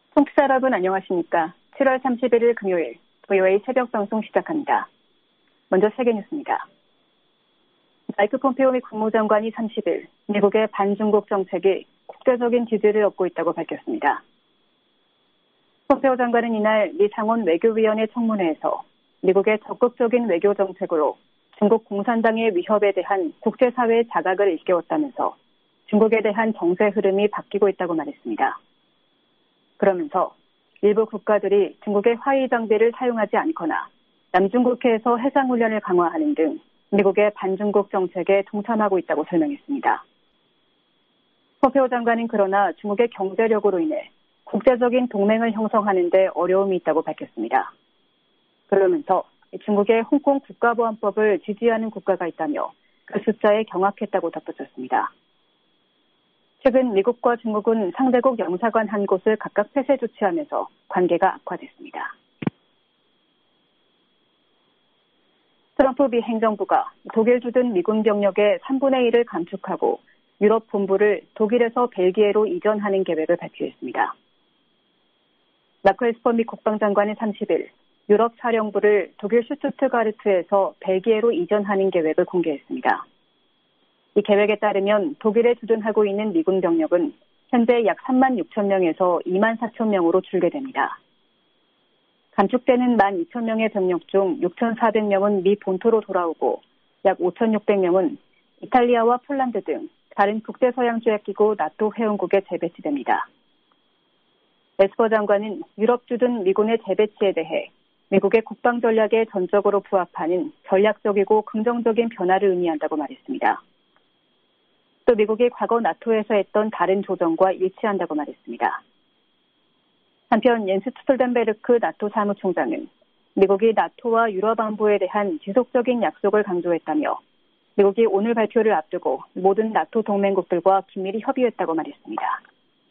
청취자 여러분 안녕하십니까? 7월 31일 금요일 VOA 새벽 방송 시작합니다. 먼저 세계 뉴스입니다. 마이크 폼페오 미 국무장관이 30일 미국의 반중국 정책이 국제적인 지지를 얻고 있다고 밝혔습니다. 폼페오 장관은 이날 미 상원 외교위원회 청문회에서 미국의 적극적인 외교 정책으로 중국 공산당의 위협에 대한 국제사회의 자각을 일깨웠다면서 중국에 대한 정세 흐름이 바뀌고 있다고 말했습니다. 그러면서 일부 국가들이 중국의 화이 장비를 사용하지 않거나 남중국해에서 해상훈련을 강화하는 등 미국의 반중국 정책에 동참하고 있다고 설명했습니다. 폼페오 장관은 그러나 중국의 경제력으로 인해 국제적인 동맹을 형성하는 데 어려움이 있다고 밝혔습니다. 그러면서 중국의 홍콩 국가보안법을 지지하는 국가가 있다며 그 숫자에 경악했다고 덧붙였습니다. 최근 미국과 중국은 상대국 영사관 한 곳을 각각 폐쇄 조치하면서 관계가 악화됐습니다. 트럼프 미 행정부가 독일 주둔 미군 병력의 3분의 1을 감축하고 유럽 본부를 독일에서 벨기에로 이전하는 계획을 발표했습니다. 마크 에스퍼 미 국방장관은 30일 유럽 사령부를 독일 슈투트가르트에서 벨기에로 이전하는 계획을 공개했습니다. 이 계획에 따르면 독일에 주둔하고 있는 미군 병력은 현재 약 3만 6천 명에서 2만 4천 명으로 줄게 됩니다. 감축되는 1만 2천 명의 병력 중 6,400명은 미 본토로 돌아오고 약 5,600명은 이탈리아와 폴란드 등 다른 국제서양조약기구 나토 회원국에 재배치됩니다. 에스퍼 장관은 유럽 주둔 미군의 재배치에 대해 미국의 국방 전략에 전적으로 부합하는 전략적이고 긍정적인 변화를 의미한다고 말했습니다. 또 미국이 과거 나토에서 했던 다른 조정과 일치한다고 말했습니다. 한편 옌스 스톨텐베르크 나토 사무총장은 미국이 나토와 유럽 안보에 대한 지속적인 약속을 강조했다며 미국이 오늘 발표를 앞두고 모든 나토 동맹국들과 긴밀히 협의했다고 말했습니다.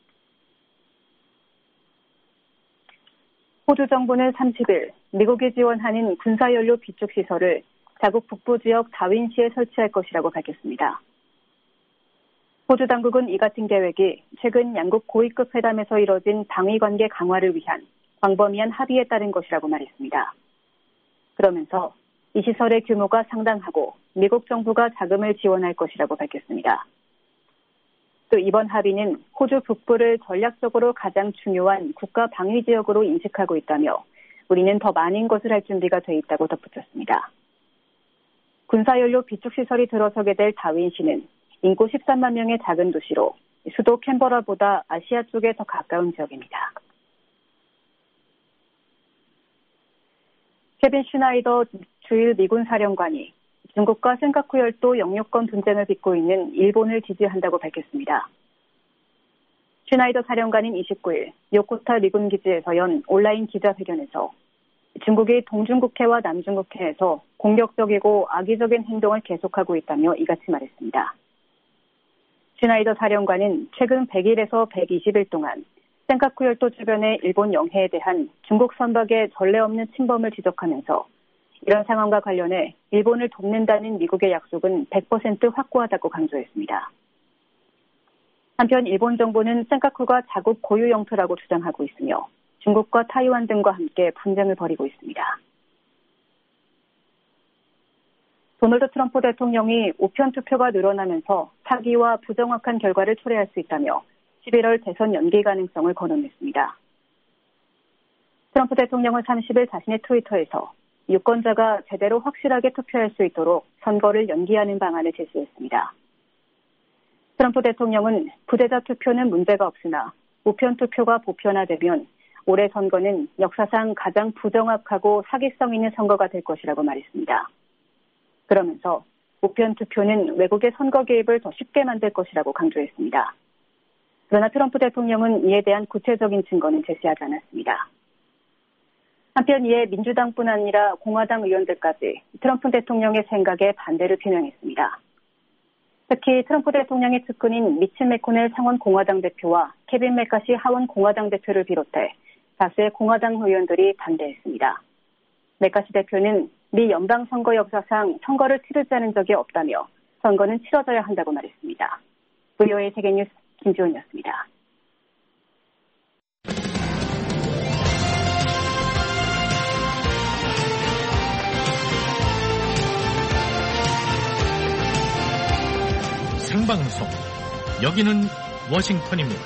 호주 정부는 30일 미국이 지원하는 군사연료 비축시설을 자국 북부 지역 다윈시에 설치할 것이라고 밝혔습니다. 호주 당국은 이 같은 계획이 최근 양국 고위급 회담에서 이뤄진 방위관계 강화를 위한 광범위한 합의에 따른 것이라고 말했습니다. 그러면서 이 시설의 규모가 상당하고 미국 정부가 자금을 지원할 것이라고 밝혔습니다. 또 이번 합의는 호주 북부를 전략적으로 가장 중요한 국가 방위 지역으로 인식하고 있다며 우리는 더 많은 것을 할 준비가 돼 있다고 덧붙였습니다. 군사연료 비축시설이 들어서게 될 다윈시는 인구 13만 명의 작은 도시로 수도 캔버라보다 아시아 쪽에 더 가까운 지역입니다. 케빈 슈나이더 주일 미군 사령관이 중국과 센카쿠 열도 영유권 분쟁을 빚고 있는 일본을 지지한다고 밝혔습니다. 슈나이더 사령관은 29일 요코타 미군 기지에서 연 온라인 기자회견에서 중국이 동중국해와 남중국해에서 공격적이고 악의적인 행동을 계속하고 있다며 이같이 말했습니다. 슈나이더 사령관은 최근 100일에서 120일 동안 센카쿠 열도 주변의 일본 영해에 대한 중국 선박의 전례 없는 침범을 지적하면서 이런 상황과 관련해 일본을 돕는다는 미국의 약속은 100% 확고하다고 강조했습니다. 한편 일본 정부는 센카쿠가 자국 고유 영토라고 주장하고 있으며 중국과 타이완 등과 함께 분쟁을 벌이고 있습니다. 도널드 트럼프 대통령이 우편 투표가 늘어나면서 사기와 부정확한 결과를 초래할 수 있다며 11월 대선 연기 가능성을 거론했습니다. 트럼프 대통령은 30일 자신의 트위터에서 유권자가 제대로 확실하게 투표할 수 있도록 선거를 연기하는 방안을 제시했습니다. 트럼프 대통령은 부재자 투표는 문제가 없으나 우편 투표가 보편화되면 올해 선거는 역사상 가장 부정확하고 사기성 있는 선거가 될 것이라고 말했습니다. 그러면서 우편 투표는 외국의 선거 개입을 더 쉽게 만들 것이라고 강조했습니다. 그러나 트럼프 대통령은 이에 대한 구체적인 증거는 제시하지 않았습니다. 한편 이에 민주당뿐 아니라 공화당 의원들까지 트럼프 대통령의 생각에 반대를 표명했습니다. 특히 트럼프 대통령의 측근인 미치 매코넬 상원 공화당 대표와 케빈 맥카시 하원 공화당 대표를 비롯해 다수의 공화당 의원들이 반대했습니다. 맥카시 대표는 미 연방선거 역사상 선거를 치르지 않은 적이 없다며 선거는 치러져야 한다고 말했습니다. VOA 세계뉴스 김지훈이었습니다. 생방송. 여기는 워싱턴입니다.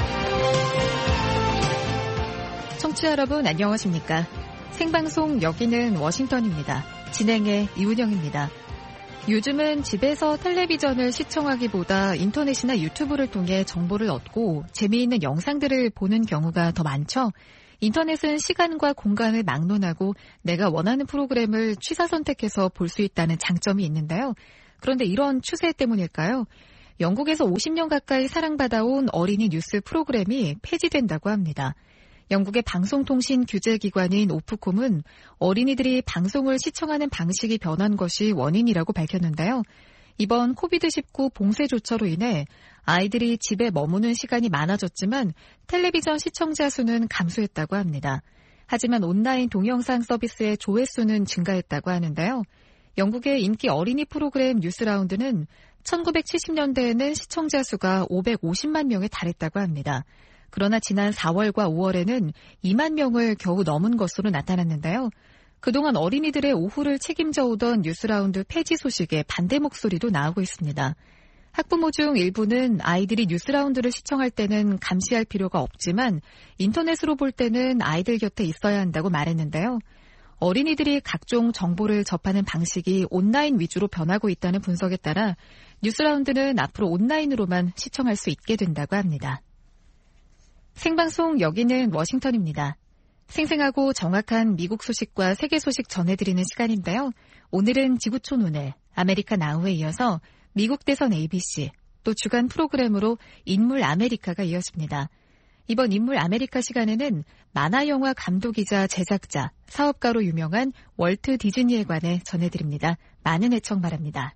청취자 여러분 안녕하십니까? 생방송 여기는 워싱턴입니다. 진행의 이은영입니다. 요즘은 집에서 텔레비전을 시청하기보다 인터넷이나 유튜브를 통해 정보를 얻고 재미있는 영상들을 보는 경우가 더 많죠. 인터넷은 시간과 공간을 막론하고 내가 원하는 프로그램을 취사 선택해서 볼 수 있다는 장점이 있는데요. 그런데 이런 추세 때문일까요? 영국에서 50년 가까이 사랑받아온 어린이 뉴스 프로그램이 폐지된다고 합니다. 영국의 방송통신 규제기관인 오프콤은 어린이들이 방송을 시청하는 방식이 변한 것이 원인이라고 밝혔는데요. 이번 코비드-19 봉쇄 조처로 인해 아이들이 집에 머무는 시간이 많아졌지만 텔레비전 시청자 수는 감소했다고 합니다. 하지만 온라인 동영상 서비스의 조회수는 증가했다고 하는데요. 영국의 인기 어린이 프로그램 뉴스라운드는 1970년대에는 시청자 수가 550만 명에 달했다고 합니다. 그러나 지난 4월과 5월에는 2만 명을 겨우 넘은 것으로 나타났는데요. 그동안 어린이들의 오후를 책임져 오던 뉴스라운드 폐지 소식에 반대 목소리도 나오고 있습니다. 학부모 중 일부는 아이들이 뉴스라운드를 시청할 때는 감시할 필요가 없지만 인터넷으로 볼 때는 아이들 곁에 있어야 한다고 말했는데요. 어린이들이 각종 정보를 접하는 방식이 온라인 위주로 변하고 있다는 분석에 따라 뉴스라운드는 앞으로 온라인으로만 시청할 수 있게 된다고 합니다. 생방송 여기는 워싱턴입니다. 생생하고 정확한 미국 소식과 세계 소식 전해드리는 시간인데요. 오늘은 지구촌 오늘, 아메리카 나우에 이어서 미국 대선 ABC, 또 주간 프로그램으로 인물 아메리카가 이어집니다. 이번 인물 아메리카 시간에는 만화영화 감독이자 제작자, 사업가로 유명한 월트 디즈니에 관해 전해드립니다. 많은 애청 바랍니다.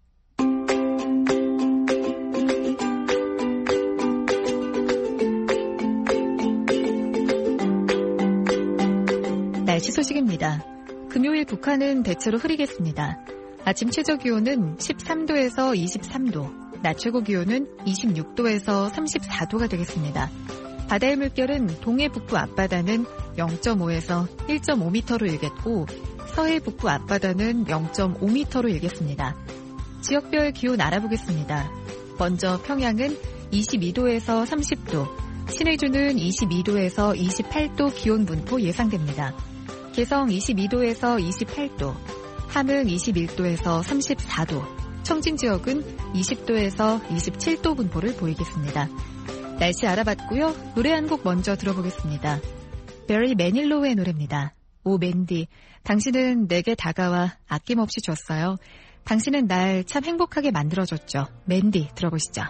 날씨 소식입니다. 금요일 북한은 대체로 흐리겠습니다. 아침 최저 기온은 13도에서 23도, 낮 최고 기온은 26도에서 34도가 되겠습니다. 바다의 물결은 동해 북부 앞바다는 0.5에서 1.5m로 일겠고 서해 북부 앞바다는 0.5m로 일겠습니다. 지역별 기온 알아보겠습니다. 먼저 평양은 22도에서 30도, 신의주는 22도에서 28도 기온 분포 예상됩니다. 개성 22도에서 28도, 함흥 21도에서 34도, 청진 지역은 20도에서 27도 분포를 보이겠습니다. 날씨 알아봤고요. 노래 한 곡 먼저 들어보겠습니다. 베리 매닐로우의 노래입니다. 오 맨디, 당신은 내게 다가와 아낌없이 줬어요. 당신은 날 참 행복하게 만들어줬죠. 맨디 들어보시죠.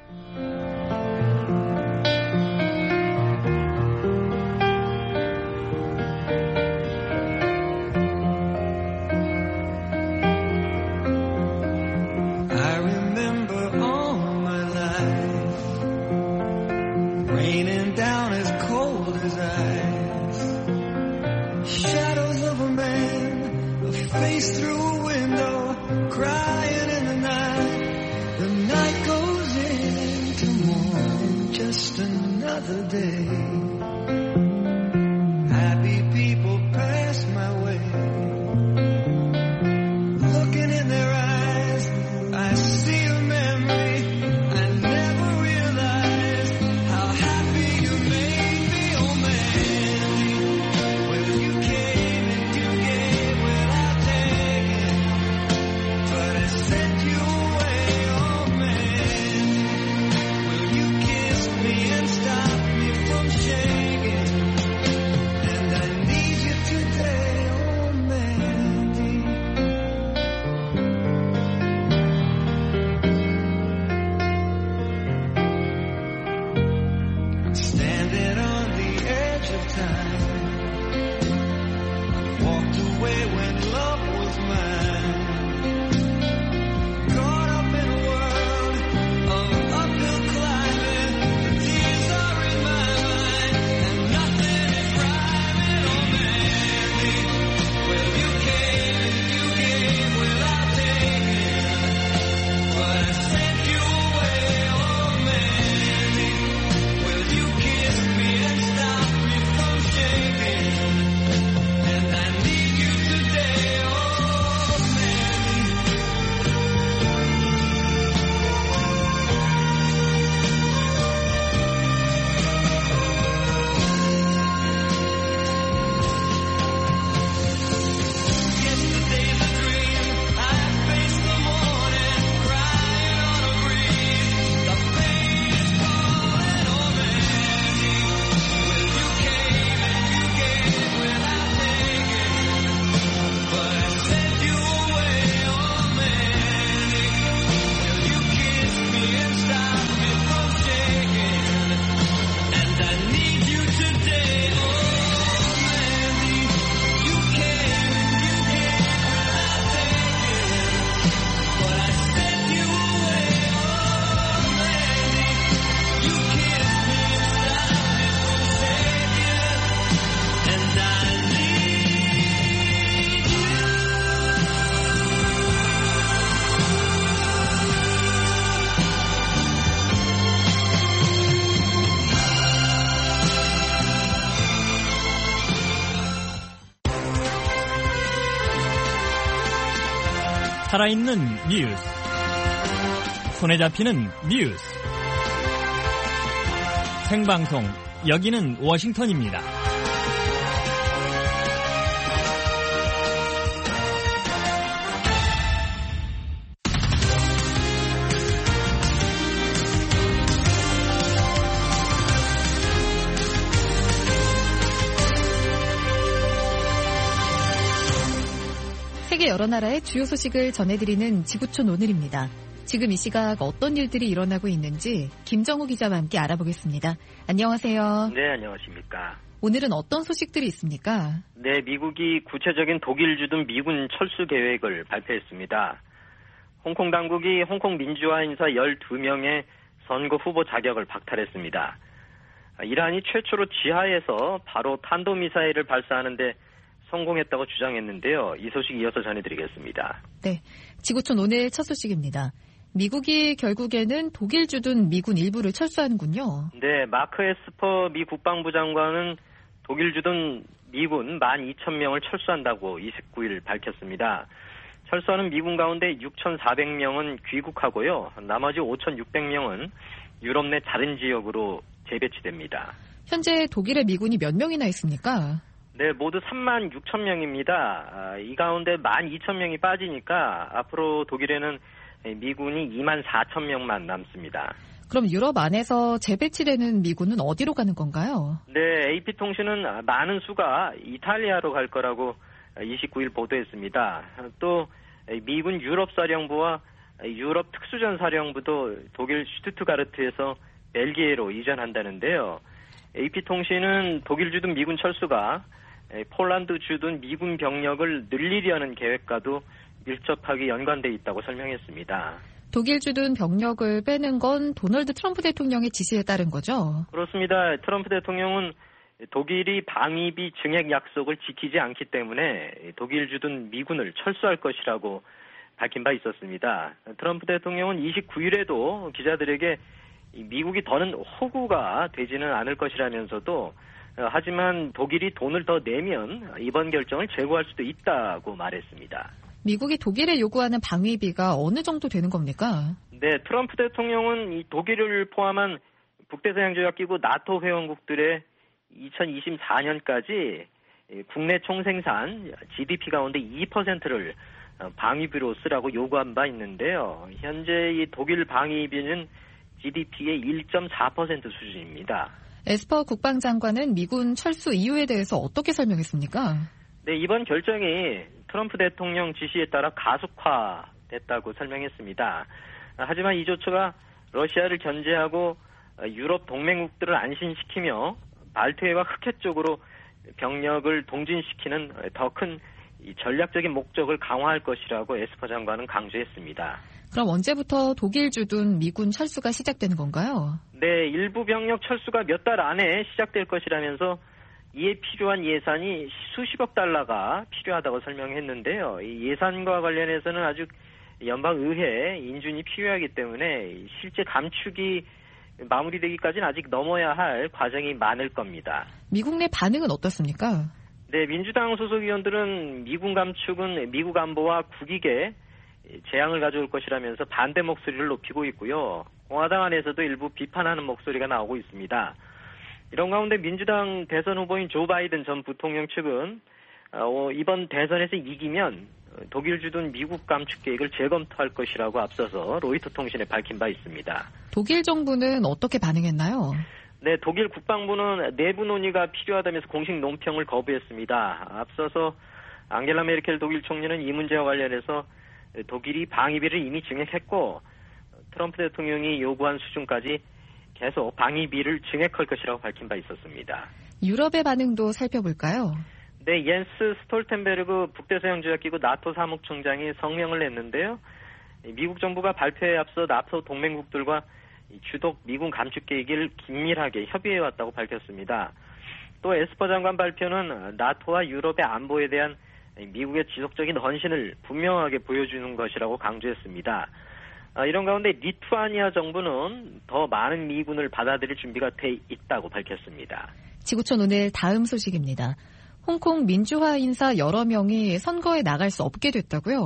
Face through a window, crying in the night. The night goes in. 살아있는 뉴스, 손에 잡히는 뉴스, 생방송 여기는 워싱턴입니다. 세계 여러 나라의 주요 소식을 전해드리는 지구촌 오늘입니다. 지금 이 시각 어떤 일들이 일어나고 있는지 김정우 기자와 함께 알아보겠습니다. 안녕하세요. 네, 안녕하십니까. 오늘은 어떤 소식들이 있습니까? 네, 미국이 구체적인 독일 주둔 미군 철수 계획을 발표했습니다. 홍콩 당국이 홍콩 민주화 인사 12명의 선거 후보 자격을 박탈했습니다. 이란이 최초로 지하에서 바로 탄도미사일을 발사하는데 성공했다고 주장했는데요. 이 소식 이어서 전해드리겠습니다. 네, 지구촌 오늘 첫 소식입니다. 미국이 결국에는 독일 주둔 미군 일부를 철수하는군요. 네, 마크 에스퍼 미 국방부 장관은 독일 주둔 미군 12,000명을 철수한다고 29일 밝혔습니다. 철수하는 미군 가운데 6,400명은 귀국하고요. 나머지 5,600명은 유럽 내 다른 지역으로 재배치됩니다. 현재 독일의 미군이 몇 명이나 있습니까? 네, 모두 36,000명입니다. 이 가운데 12,000명이 빠지니까 앞으로 독일에는 미군이 24,000명만 남습니다. 그럼 유럽 안에서 재배치되는 미군은 어디로 가는 건가요? 네, AP통신은 많은 수가 이탈리아로 갈 거라고 29일 보도했습니다. 또 미군 유럽사령부와 유럽 특수전사령부도 독일 슈투트가르트에서 벨기에로 이전한다는데요. AP통신은 독일 주둔 미군 철수가 폴란드 주둔 미군 병력을 늘리려는 계획과도 밀접하게 연관돼 있다고 설명했습니다. 독일 주둔 병력을 빼는 건 도널드 트럼프 대통령의 지시에 따른 거죠? 그렇습니다. 트럼프 대통령은 독일이 방위비 증액 약속을 지키지 않기 때문에 독일 주둔 미군을 철수할 것이라고 밝힌 바 있었습니다. 트럼프 대통령은 29일에도 기자들에게 미국이 더는 호구가 되지는 않을 것이라면서도 하지만 독일이 돈을 더 내면 이번 결정을 재고할 수도 있다고 말했습니다. 미국이 독일에 요구하는 방위비가 어느 정도 되는 겁니까? 네, 트럼프 대통령은 이 독일을 포함한 북대서양조약기구 나토 회원국들의 2024년까지 국내 총생산 GDP 가운데 2%를 방위비로 쓰라고 요구한 바 있는데요. 현재 이 독일 방위비는 GDP의 1.4% 수준입니다. 에스퍼 국방장관은 미군 철수 이유에 대해서 어떻게 설명했습니까? 네, 이번 결정이 트럼프 대통령 지시에 따라 가속화됐다고 설명했습니다. 하지만 이 조처가 러시아를 견제하고 유럽 동맹국들을 안심시키며 발트해와 흑해 쪽으로 병력을 동진시키는 더 큰 전략적인 목적을 강화할 것이라고 에스퍼 장관은 강조했습니다. 그럼 언제부터 독일 주둔 미군 철수가 시작되는 건가요? 네, 일부 병력 철수가 몇 달 안에 시작될 것이라면서 이에 필요한 예산이 수십억 달러가 필요하다고 설명했는데요. 이 예산과 관련해서는 아직 연방의회 인준이 필요하기 때문에 실제 감축이 마무리되기까지는 아직 넘어야 할 과정이 많을 겁니다. 미국 내 반응은 어떻습니까? 네, 민주당 소속 의원들은 미군 감축은 미국 안보와 국익에 재앙을 가져올 것이라면서 반대 목소리를 높이고 있고요. 공화당 안에서도 일부 비판하는 목소리가 나오고 있습니다. 이런 가운데 민주당 대선 후보인 조 바이든 전 부통령 측은 이번 대선에서 이기면 독일 주둔 미국 감축 계획을 재검토할 것이라고 앞서서 로이터 통신에 밝힌 바 있습니다. 독일 정부는 어떻게 반응했나요? 네, 독일 국방부는 내부 논의가 필요하다면서 공식 논평을 거부했습니다. 앞서서 앙겔라 메르켈 독일 총리는 이 문제와 관련해서 독일이 방위비를 이미 증액했고 트럼프 대통령이 요구한 수준까지 계속 방위비를 증액할 것이라고 밝힌 바 있었습니다. 유럽의 반응도 살펴볼까요? 네, 옌스 스톨텐베르그 북대서양조약기구 나토 사무총장이 성명을 냈는데요. 미국 정부가 발표에 앞서 나토 동맹국들과 주독 미군 감축 계획을 긴밀하게 협의해왔다고 밝혔습니다. 또 에스퍼 장관 발표는 나토와 유럽의 안보에 대한 미국의 지속적인 헌신을 분명하게 보여주는 것이라고 강조했습니다. 이런 가운데 리투아니아 정부는 더 많은 미군을 받아들일 준비가 돼 있다고 밝혔습니다. 지구촌 오늘 다음 소식입니다. 홍콩 민주화 인사 여러 명이 선거에 나갈 수 없게 됐다고요?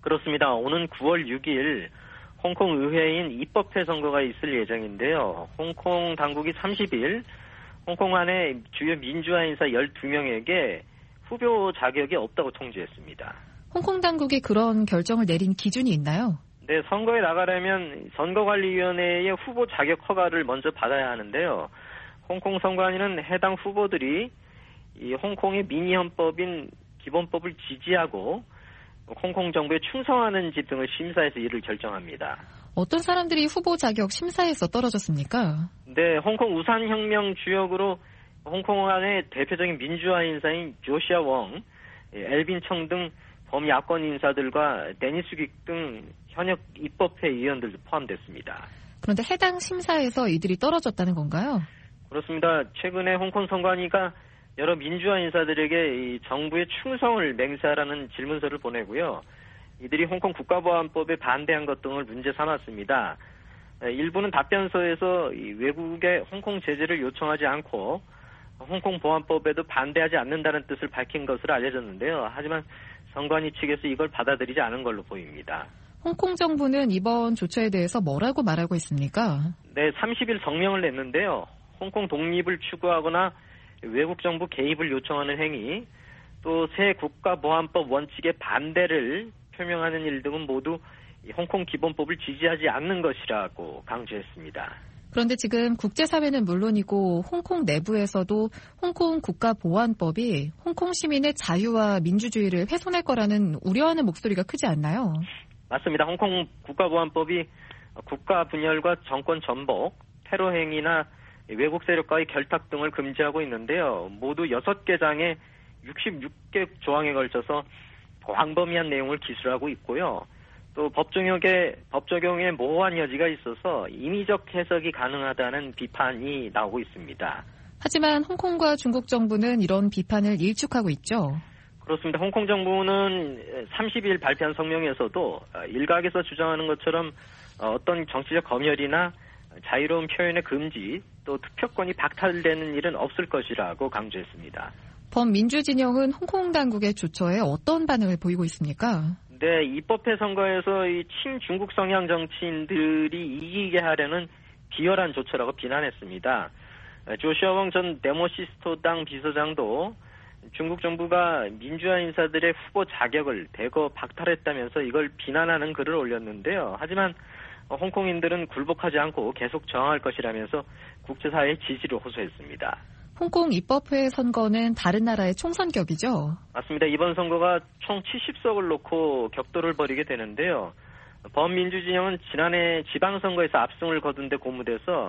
그렇습니다. 오는 9월 6일 홍콩 의회인 입법회 선거가 있을 예정인데요. 홍콩 당국이 30일 홍콩 안에 주요 민주화 인사 12명에게 후보 자격이 없다고 통지했습니다. 홍콩 당국이 그런 결정을 내린 기준이 있나요? 네, 선거에 나가려면 선거관리위원회의 후보 자격 허가를 먼저 받아야 하는데요. 홍콩 선관위는 해당 후보들이 이 홍콩의 미니헌법인 기본법을 지지하고 홍콩 정부에 충성하는지 등을 심사해서 이를 결정합니다. 어떤 사람들이 후보 자격 심사에서 떨어졌습니까? 네, 홍콩 우산혁명 주역으로 홍콩 안의 대표적인 민주화 인사인 조시아 웡, 엘빈 청 등 범야권 인사들과 데니스 퀵 등 현역 입법회 의원들도 포함됐습니다. 그런데 해당 심사에서 이들이 떨어졌다는 건가요? 그렇습니다. 최근에 홍콩 선관위가 여러 민주화 인사들에게 이 정부의 충성을 맹세하라는 질문서를 보내고요. 이들이 홍콩 국가보안법에 반대한 것 등을 문제 삼았습니다. 일부는 답변서에서 이 외국의 홍콩 제재를 요청하지 않고 홍콩 보안법에도 반대하지 않는다는 뜻을 밝힌 것으로 알려졌는데요. 하지만 선관위 측에서 이걸 받아들이지 않은 걸로 보입니다. 홍콩 정부는 이번 조처에 대해서 뭐라고 말하고 있습니까? 네, 30일 성명을 냈는데요. 홍콩 독립을 추구하거나 외국 정부 개입을 요청하는 행위, 또 새 국가보안법 원칙에 반대를 표명하는 일 등은 모두 홍콩 기본법을 지지하지 않는 것이라고 강조했습니다. 그런데 지금 국제사회는 물론이고 홍콩 내부에서도 홍콩 국가보안법이 홍콩 시민의 자유와 민주주의를 훼손할 거라는 우려하는 목소리가 크지 않나요? 맞습니다. 홍콩 국가보안법이 국가 분열과 정권 전복, 테러 행위나 외국 세력과의 결탁 등을 금지하고 있는데요. 모두 6개 장에 66개 조항에 걸쳐서 광범위한 내용을 기술하고 있고요. 또 법 적용에 모호한 여지가 있어서 임의적 해석이 가능하다는 비판이 나오고 있습니다. 하지만 홍콩과 중국 정부는 이런 비판을 일축하고 있죠. 그렇습니다. 홍콩 정부는 30일 발표한 성명에서도 일각에서 주장하는 것처럼 어떤 정치적 검열이나 자유로운 표현의 금지, 또 투표권이 박탈되는 일은 없을 것이라고 강조했습니다. 범민주 진영은 홍콩 당국의 조처에 어떤 반응을 보이고 있습니까? 네, 입법회 선거에서 이 친중국 성향 정치인들이 이기게 하려는 비열한 조처라고 비난했습니다. 조시아 웡 전 데모시스토당 비서장도 중국 정부가 민주화 인사들의 후보 자격을 대거 박탈했다면서 이걸 비난하는 글을 올렸는데요. 하지만 홍콩인들은 굴복하지 않고 계속 저항할 것이라면서 국제사회의 지지를 호소했습니다. 홍콩 입법회 선거는 다른 나라의 총선격이죠? 맞습니다. 이번 선거가 총 70석을 놓고 격돌을 벌이게 되는데요. 범민주 진영은 지난해 지방선거에서 압승을 거둔 데 고무돼서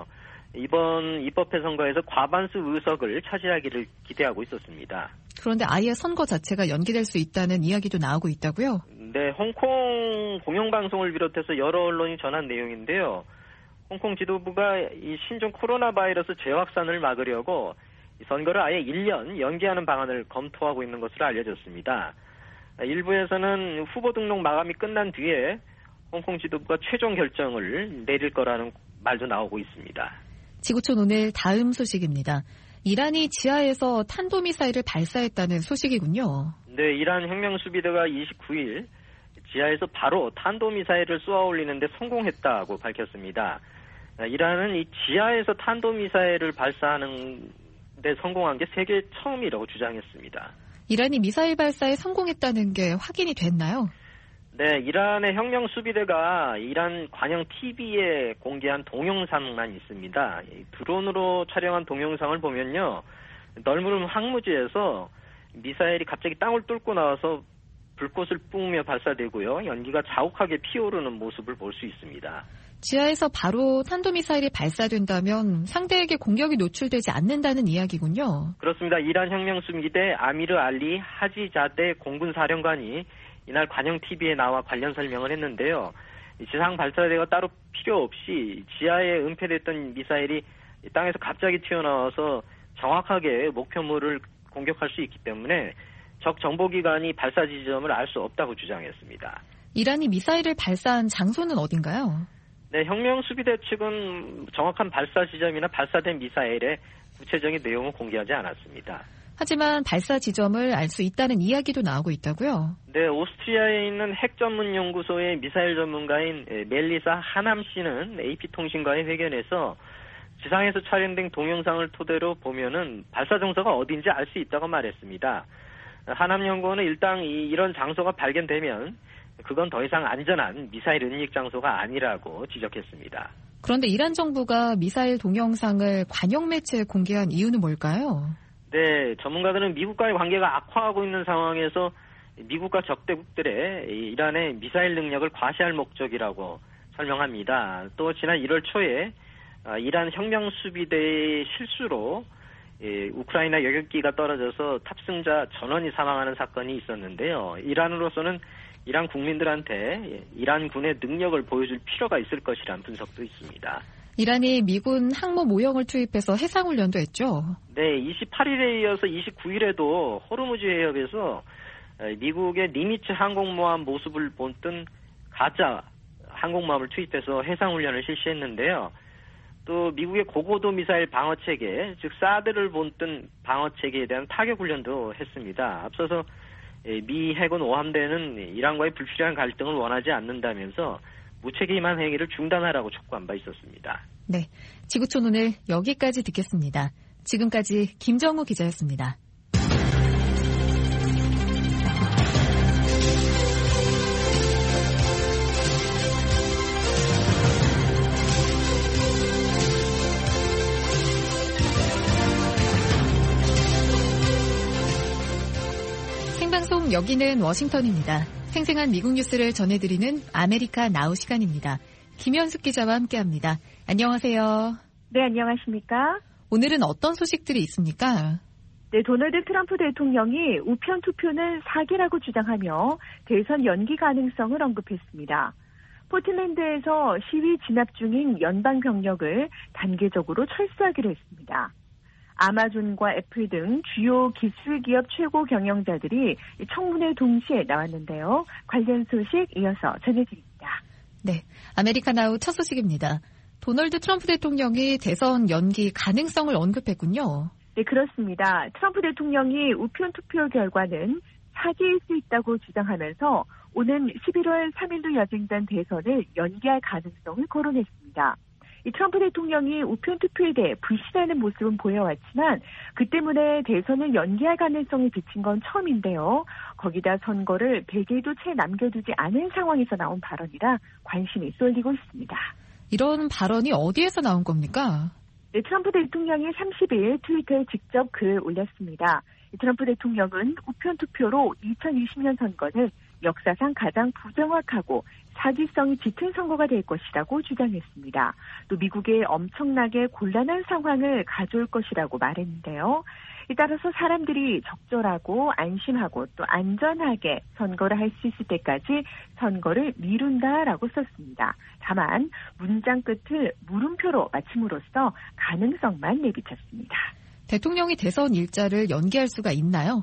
이번 입법회 선거에서 과반수 의석을 차지하기를 기대하고 있었습니다. 그런데 아예 선거 자체가 연기될 수 있다는 이야기도 나오고 있다고요? 네, 홍콩 공영방송을 비롯해서 여러 언론이 전한 내용인데요. 홍콩 지도부가 이 신종 코로나 바이러스 재확산을 막으려고 이 선거를 아예 1년 연기하는 방안을 검토하고 있는 것으로 알려졌습니다. 일부에서는 후보 등록 마감이 끝난 뒤에 홍콩 지도부가 최종 결정을 내릴 거라는 말도 나오고 있습니다. 지구촌 오늘 다음 소식입니다. 이란이 지하에서 탄도미사일을 발사했다는 소식이군요. 네, 이란 혁명수비대가 29일 지하에서 바로 탄도미사일을 쏘아 올리는데 성공했다고 밝혔습니다. 이란은 이 지하에서 탄도미사일을 발사하는 데 성공한 게 세계 처음이라고 주장했습니다. 이란이 미사일 발사에 성공했다는 게 확인이 됐나요? 네, 이란의 혁명수비대가 이란 관영 TV에 공개한 동영상만 있습니다. 드론으로 촬영한 동영상을 보면요. 넓은 황무지에서 미사일이 갑자기 땅을 뚫고 나와서 불꽃을 뿜으며 발사되고요. 연기가 자욱하게 피오르는 모습을 볼 수 있습니다. 지하에서 바로 탄도미사일이 발사된다면 상대에게 공격이 노출되지 않는다는 이야기군요. 그렇습니다. 이란 혁명수비대 아미르 알리 하지자데 공군사령관이 이날 관영 TV에 나와 관련 설명을 했는데요. 지상 발사대가 따로 필요 없이 지하에 은폐됐던 미사일이 땅에서 갑자기 튀어나와서 정확하게 목표물을 공격할 수 있기 때문에 적 정보기관이 발사 지점을 알 수 없다고 주장했습니다. 이란이 미사일을 발사한 장소는 어딘가요? 네, 혁명수비대 측은 정확한 발사 지점이나 발사된 미사일의 구체적인 내용은 공개하지 않았습니다. 하지만 발사 지점을 알 수 있다는 이야기도 나오고 있다고요? 네, 오스트리아에 있는 핵 전문 연구소의 미사일 전문가인 멜리사 하남 씨는 AP통신과의 회견에서 지상에서 촬영된 동영상을 토대로 보면은 발사 장소가 어딘지 알 수 있다고 말했습니다. 하남 연구원은 일단 이런 장소가 발견되면 그건 더 이상 안전한 미사일 은닉 장소가 아니라고 지적했습니다. 그런데 이란 정부가 미사일 동영상을 관영 매체에 공개한 이유는 뭘까요? 네, 전문가들은 미국과의 관계가 악화하고 있는 상황에서 미국과 적대국들의 이란의 미사일 능력을 과시할 목적이라고 설명합니다. 또 지난 1월 초에 이란 혁명수비대의 실수로 우크라이나 여객기가 떨어져서 탑승자 전원이 사망하는 사건이 있었는데요. 이란으로서는 이란 국민들한테 이란군의 능력을 보여줄 필요가 있을 것이라는 분석도 있습니다. 이란이 미군 항모 모형을 투입해서 해상훈련도 했죠? 네, 28일에 이어서 29일에도 호르무즈 해협에서 미국의 니미츠 항공모함 모습을 본뜬 가짜 항공모함을 투입해서 해상훈련을 실시했는데요. 또 미국의 고고도 미사일 방어체계, 즉 사드를 본뜬 방어체계에 대한 타격훈련도 했습니다. 앞서서 미 해군 오함대는 이란과의 불필요한 갈등을 원하지 않는다면서 무책임한 행위를 중단하라고 촉구한 바 있었습니다. 네, 지구촌 오늘 여기까지 듣겠습니다. 지금까지 김정우 기자였습니다. 생방송 여기는 워싱턴입니다. 생생한 미국 뉴스를 전해드리는 아메리카 나우 시간입니다. 김현숙 기자와 함께합니다. 안녕하세요. 네, 안녕하십니까? 오늘은 어떤 소식들이 있습니까? 네, 도널드 트럼프 대통령이 우편 투표는 사기라고 주장하며 대선 연기 가능성을 언급했습니다. 포틀랜드에서 시위 진압 중인 연방 병력을 단계적으로 철수하기로 했습니다. 아마존과 애플 등 주요 기술 기업 최고 경영자들이 청문회 동시에 나왔는데요. 관련 소식 이어서 전해드립니다. 네, 아메리카나우 첫 소식입니다. 도널드 트럼프 대통령이 대선 연기 가능성을 언급했군요. 네, 그렇습니다. 트럼프 대통령이 우편 투표 결과는 사기일 수 있다고 주장하면서 오는 11월 3일로 여정된 대선을 연기할 가능성을 거론했습니다. 트럼프 대통령이 우편 투표에 대해 불신하는 모습은 보여왔지만 그 때문에 대선을 연기할 가능성이 비친 건 처음인데요. 거기다 선거를 100일도 채 남겨두지 않은 상황에서 나온 발언이라 관심이 쏠리고 있습니다. 이런 발언이 어디에서 나온 겁니까? 네, 트럼프 대통령이 30일 트위터에 직접 글 올렸습니다. 트럼프 대통령은 우편 투표로 2020년 선거는 역사상 가장 부정확하고 사기성이 짙은 선거가 될 것이라고 주장했습니다. 또 미국에 엄청나게 곤란한 상황을 가져올 것이라고 말했는데요. 따라서 사람들이 적절하고 안심하고 또 안전하게 선거를 할 수 있을 때까지 선거를 미룬다라고 썼습니다. 다만 문장 끝을 물음표로 맞춤으로써 가능성만 내비쳤습니다. 대통령이 대선 일자를 연기할 수가 있나요?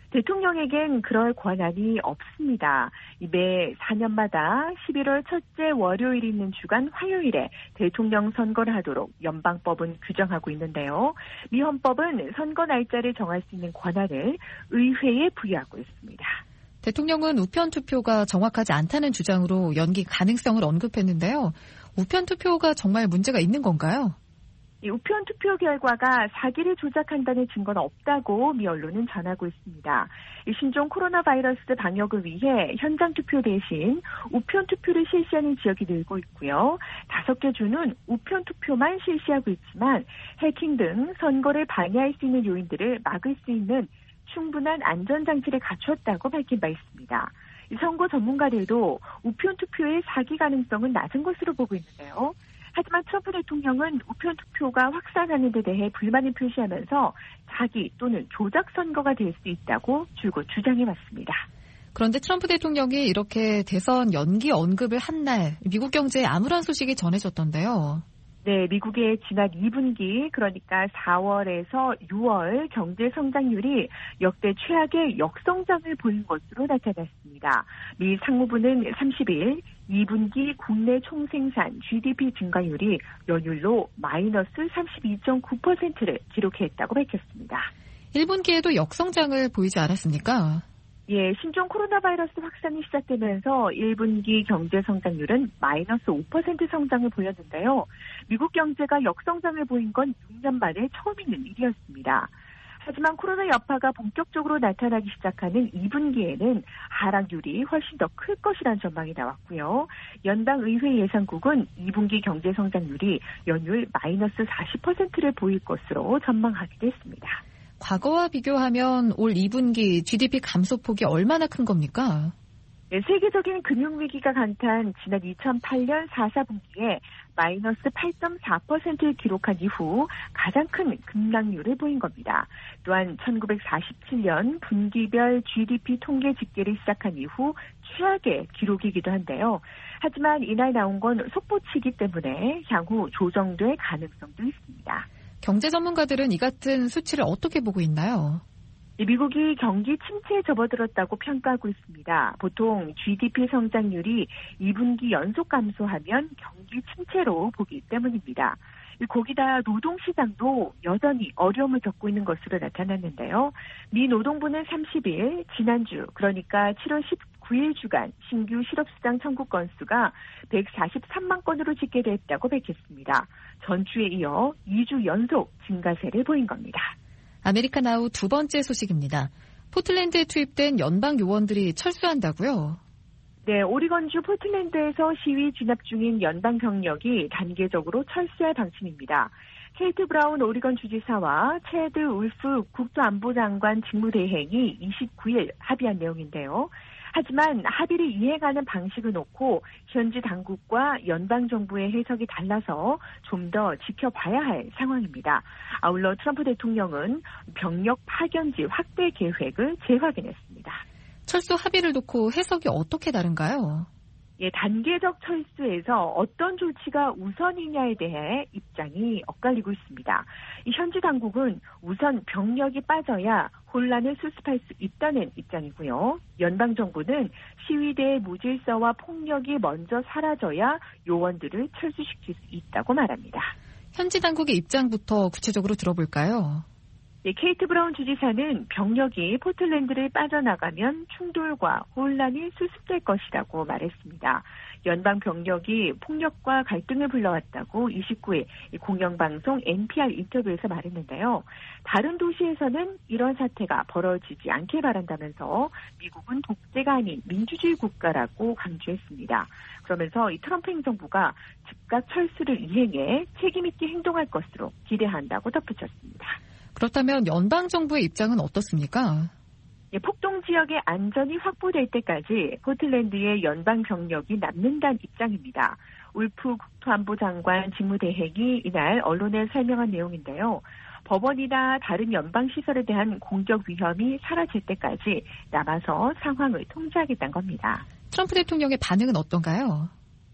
대통령에겐 그럴 권한이 없습니다. 매 4년마다 11월 첫째 월요일이 있는 주간 화요일에 대통령 선거를 하도록 연방법은 규정하고 있는데요. 미 헌법은 선거 날짜를 정할 수 있는 권한을 의회에 부여하고 있습니다. 대통령은 우편 투표가 정확하지 않다는 주장으로 연기 가능성을 언급했는데요. 우편 투표가 정말 문제가 있는 건가요? 이 우편 투표 결과가 사기를 조작한다는 증거는 없다고 미 언론은 전하고 있습니다. 이 신종 코로나 바이러스 방역을 위해 현장 투표 대신 우편 투표를 실시하는 지역이 늘고 있고요. 5개 주는 우편 투표만 실시하고 있지만 해킹 등 선거를 방해할 수 있는 요인들을 막을 수 있는 충분한 안전장치를 갖췄다고 밝힌 바 있습니다. 이 선거 전문가들도 우편 투표의 사기 가능성은 낮은 것으로 보고 있는데요. 하지만 트럼프 대통령은 우편 투표가 확산하는 데 대해 불만을 표시하면서 사기 또는 조작 선거가 될 수 있다고 줄곧 주장해왔습니다. 그런데 트럼프 대통령이 이렇게 대선 연기 언급을 한 날 미국 경제에 암울한 소식이 전해졌던데요. 네, 미국의 지난 2분기 그러니까 4월에서 6월 경제 성장률이 역대 최악의 역성장을 보인 것으로 나타났습니다. 미 상무부는 30일 2분기 국내 총생산 GDP 증가율이 연율로 마이너스 32.9%를 기록했다고 밝혔습니다. 1분기에도 역성장을 보이지 않았습니까? 예, 신종 코로나 바이러스 확산이 시작되면서 1분기 경제 성장률은 마이너스 5% 성장을 보였는데요. 미국 경제가 역성장을 보인 건 6년 만에 처음 있는 일이었습니다. 하지만 코로나 여파가 본격적으로 나타나기 시작하는 2분기에는 하락률이 훨씬 더 클 것이라는 전망이 나왔고요. 연방의회 예상국은 2분기 경제 성장률이 연율 마이너스 40%를 보일 것으로 전망하기도 했습니다. 과거와 비교하면 올 2분기 GDP 감소폭이 얼마나 큰 겁니까? 네, 세계적인 금융위기가 간탄 지난 2008년 4분기에 마이너스 8.4%를 기록한 이후 가장 큰 급락률을 보인 겁니다. 또한 1947년 분기별 GDP 통계 집계를 시작한 이후 최악의 기록이기도 한데요. 하지만 이날 나온 건 속보치기 때문에 향후 조정될 가능성도 있습니다. 경제 전문가들은 이 같은 수치를 어떻게 보고 있나요? 미국이 경기 침체에 접어들었다고 평가하고 있습니다. 보통 GDP 성장률이 2분기 연속 감소하면 경기 침체로 보기 때문입니다. 거기다 노동시장도 여전히 어려움을 겪고 있는 것으로 나타났는데요. 미 노동부는 30일 지난주 그러니까 7월 19일 주간 신규 실업수당 청구 건수가 143만 건으로 집계됐다고 밝혔습니다. 전주에 이어 2주 연속 증가세를 보인 겁니다. 아메리카나우 두 번째 소식입니다. 포틀랜드에 투입된 연방 요원들이 철수한다고요? 네, 오리건주 포틀랜드에서 시위 진압 중인 연방 병력이 단계적으로 철수할 방침입니다. 케이트 브라운 오리건 주지사와 체드 울프 국토안보장관 직무대행이 29일 합의한 내용인데요. 하지만 합의를 이행하는 방식을 놓고 현지 당국과 연방정부의 해석이 달라서 좀 더 지켜봐야 할 상황입니다. 아울러 트럼프 대통령은 병력 파견지 확대 계획을 재확인했습니다. 철수 합의를 놓고 해석이 어떻게 다른가요? 예, 단계적 철수에서 어떤 조치가 우선이냐에 대해 입장이 엇갈리고 있습니다. 이 현지 당국은 우선 병력이 빠져야 혼란을 수습할 수 있다는 입장이고요. 연방정부는 시위대의 무질서와 폭력이 먼저 사라져야 요원들을 철수시킬 수 있다고 말합니다. 현지 당국의 입장부터 구체적으로 들어볼까요? 네, 케이트 브라운 주지사는 병력이 포틀랜드를 빠져나가면 충돌과 혼란이 수습될 것이라고 말했습니다. 연방 병력이 폭력과 갈등을 불러왔다고 29일 공영방송 NPR 인터뷰에서 말했는데요. 다른 도시에서는 이런 사태가 벌어지지 않게 바란다면서 미국은 독재가 아닌 민주주의 국가라고 강조했습니다. 그러면서 이 트럼프 행정부가 즉각 철수를 이행해 책임 있게 행동할 것으로 기대한다고 덧붙였습니다. 그렇다면 연방정부의 입장은 어떻습니까? 예, 폭동 지역의 안전이 확보될 때까지 포틀랜드의 연방 병력이 남는다는 입장입니다. 울프 국토안보장관 직무대행이 이날 언론에 설명한 내용인데요. 법원이나 다른 연방 시설에 대한 공격 위험이 사라질 때까지 남아서 상황을 통제하겠다는 겁니다. 트럼프 대통령의 반응은 어떤가요?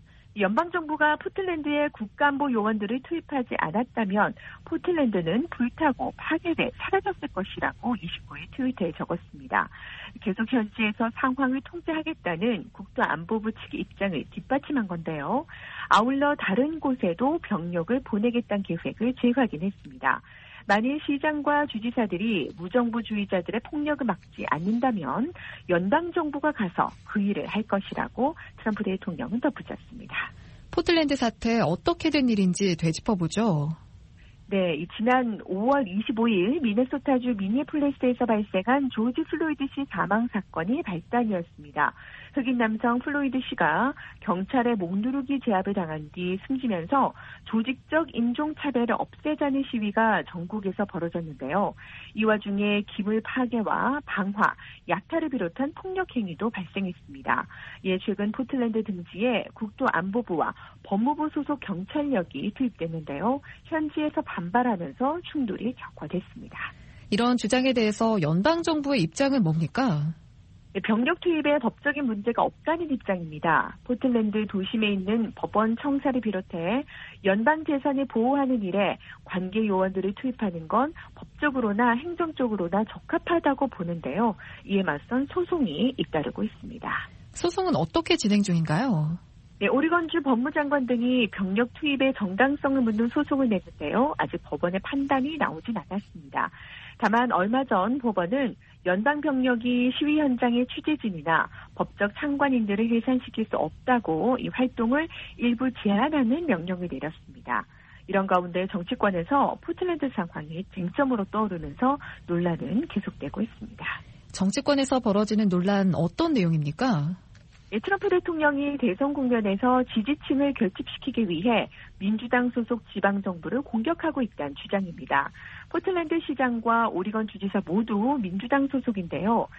연방정부가 포틀랜드에 국가안보 요원들을 투입하지 않았다면 포틀랜드는 불타고 파괴돼 사라졌을 것이라고 29일 트위터에 적었습니다. 계속 현지에서 상황을 통제하겠다는 국토안보부 측의 입장을 뒷받침한 건데요. 아울러 다른 곳에도 병력을 보내겠다는 계획을 재확인했습니다. 만일 시장과 주지사들이 무정부주의자들의 폭력을 막지 않는다면 연방정부가 가서 그 일을 할 것이라고 트럼프 대통령은 덧붙였습니다. 포틀랜드 사태 어떻게 된 일인지 되짚어보죠. 네, 지난 5월 25일 미네소타주 미니애폴리스에서 발생한 조지 플로이드 씨 사망 사건이 발단이었습니다. 흑인 남성 플로이드 씨가 경찰의 목누르기 제압을 당한 뒤 숨지면서 조직적 인종차별을 없애자는 시위가 전국에서 벌어졌는데요. 이 와중에 기물 파괴와 방화, 약탈을 비롯한 폭력 행위도 발생했습니다. 예, 최근 포틀랜드 등지에 국토안보부와 법무부 소속 경찰력이 투입됐는데요. 현지에서 반발하면서 충돌이 격화됐습니다. 이런 주장에 대해서 연방정부의 입장은 뭡니까? 병력 투입에 법적인 문제가 없다는 입장입니다. 포틀랜드 도심에 있는 법원 청사를 비롯해 연방 재산을 보호하는 일에 관계 요원들을 투입하는 건 법적으로나 행정적으로나 적합하다고 보는데요. 이에 맞선 소송이 잇따르고 있습니다. 소송은 어떻게 진행 중인가요? 네, 오리건주 법무장관 등이 병력 투입의 정당성을 묻는 소송을 냈는데요. 아직 법원의 판단이 나오진 않았습니다. 다만 얼마 전 법원은 연방병력이 시위 현장의 취재진이나 법적 상관인들을 해산시킬 수 없다고 이 활동을 일부 제한하는 명령을 내렸습니다. 이런 가운데 정치권에서 포틀랜드 상황이 쟁점으로 떠오르면서 논란은 계속되고 있습니다. 정치권에서 벌어지는 논란 어떤 내용입니까? 트럼프 대통령이 대선 국면에서 지지층을 결집시키기 위해 민주당 소속 지방정부를 공격하고 있다는 주장입니다. 포틀랜드 시장과 오리건 주지사 모두 민주당 소속인데요.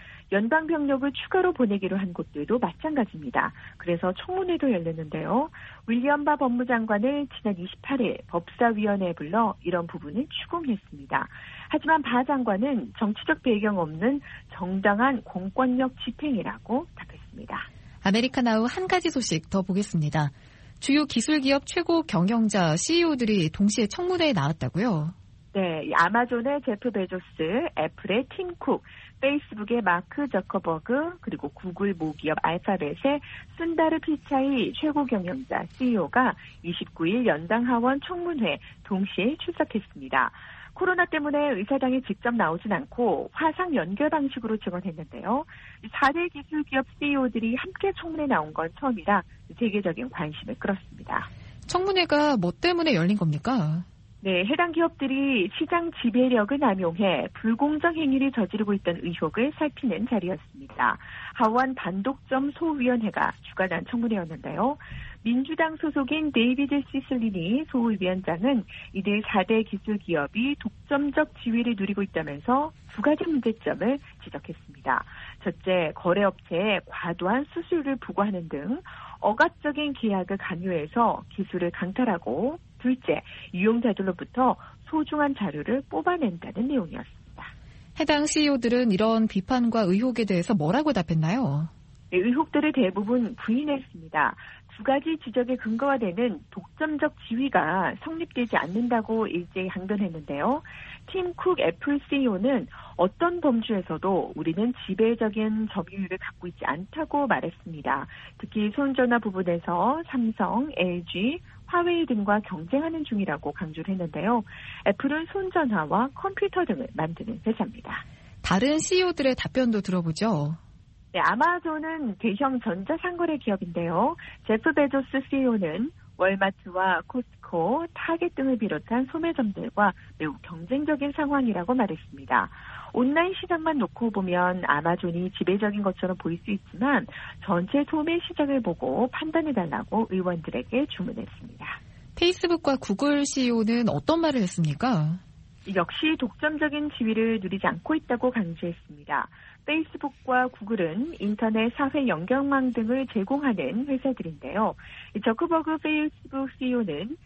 연방병력을 추가로 보내기로 한 곳들도 마찬가지입니다. 그래서 청문회도 열렸는데요. 윌리엄 바 법무장관을 지난 28일 법사위원회에 불러 이런 부분을 추궁했습니다. 하지만 바 장관은 정치적 배경 없는 정당한 공권력 집행이라고 답했습니다. 아메리카나우 한 가지 소식 더 보겠습니다. 주요 기술기업 최고 경영자 CEO들이 동시에 청문회에 나왔다고요? 네, 아마존의 제프 베조스, 애플의 팀 쿡, 페이스북의 마크 저커버그, 그리고 구글 모기업 알파벳의 순다르 피차이 최고 경영자 CEO가 29일 연당 하원 청문회 동시에 출석했습니다. 코로나 때문에 의사당이 직접 나오진 않고 화상 연결 방식으로 증언했는데요. 4대 기술기업 CEO들이 함께 청문회에 나온 건 처음이라 세계적인 관심을 끌었습니다. 청문회가 뭐 때문에 열린 겁니까? 네, 해당 기업들이 시장 지배력을 남용해 불공정 행위를 저지르고 있던 의혹을 살피는 자리였습니다. 하원 단독점 소위원회가 주관한 청문회였는데요. 민주당 소속인 데이비드 시슬리니 소위원장은 이들 4대 기술기업이 독점적 지위를 누리고 있다면서 두 가지 문제점을 지적했습니다. 첫째, 거래업체에 과도한 수수료를 부과하는 등 억압적인 계약을 강요해서 기술을 강탈하고, 둘째, 이용자들로부터 소중한 자료를 뽑아낸다는 내용이었습니다. 해당 CEO들은 이런 비판과 의혹에 대해서 뭐라고 답했나요? 네, 의혹들을 대부분 부인했습니다. 두 가지 지적의 근거가 되는 독점적 지위가 성립되지 않는다고 일제히 항변했는데요. 팀 쿡 애플 CEO는 어떤 범주에서도 우리는 지배적인 점유율을 갖고 있지 않다고 말했습니다. 특히 손전화 부분에서 삼성, LG, 화웨이 등과 경쟁하는 중이라고 강조를 했는데요. 애플은 손전화와 컴퓨터 등을 만드는 회사입니다. 다른 CEO들의 답변도 들어보죠. 네, 아마존은 대형 전자상거래 기업인데요. 제프 베조스 CEO는 월마트와 코스트코, 타겟 등을 비롯한 소매점들과 매우 경쟁적인 상황이라고 말했습니다. 온라인 시장만 놓고 보면 아마존이 지배적인 것처럼 보일 수 있지만 전체 소매 시장을 보고 판단해달라고 의원들에게 주문했습니다. 페이스북과 구글 CEO는 어떤 말을 했습니까? 역시 독점적인 지위를 누리지 않고 있다고 강조했습니다. 페이스북과 구글은 인터넷 사회 연결망 등을 제공하는 회사들인데요. 저커버그 페이스북 CEO는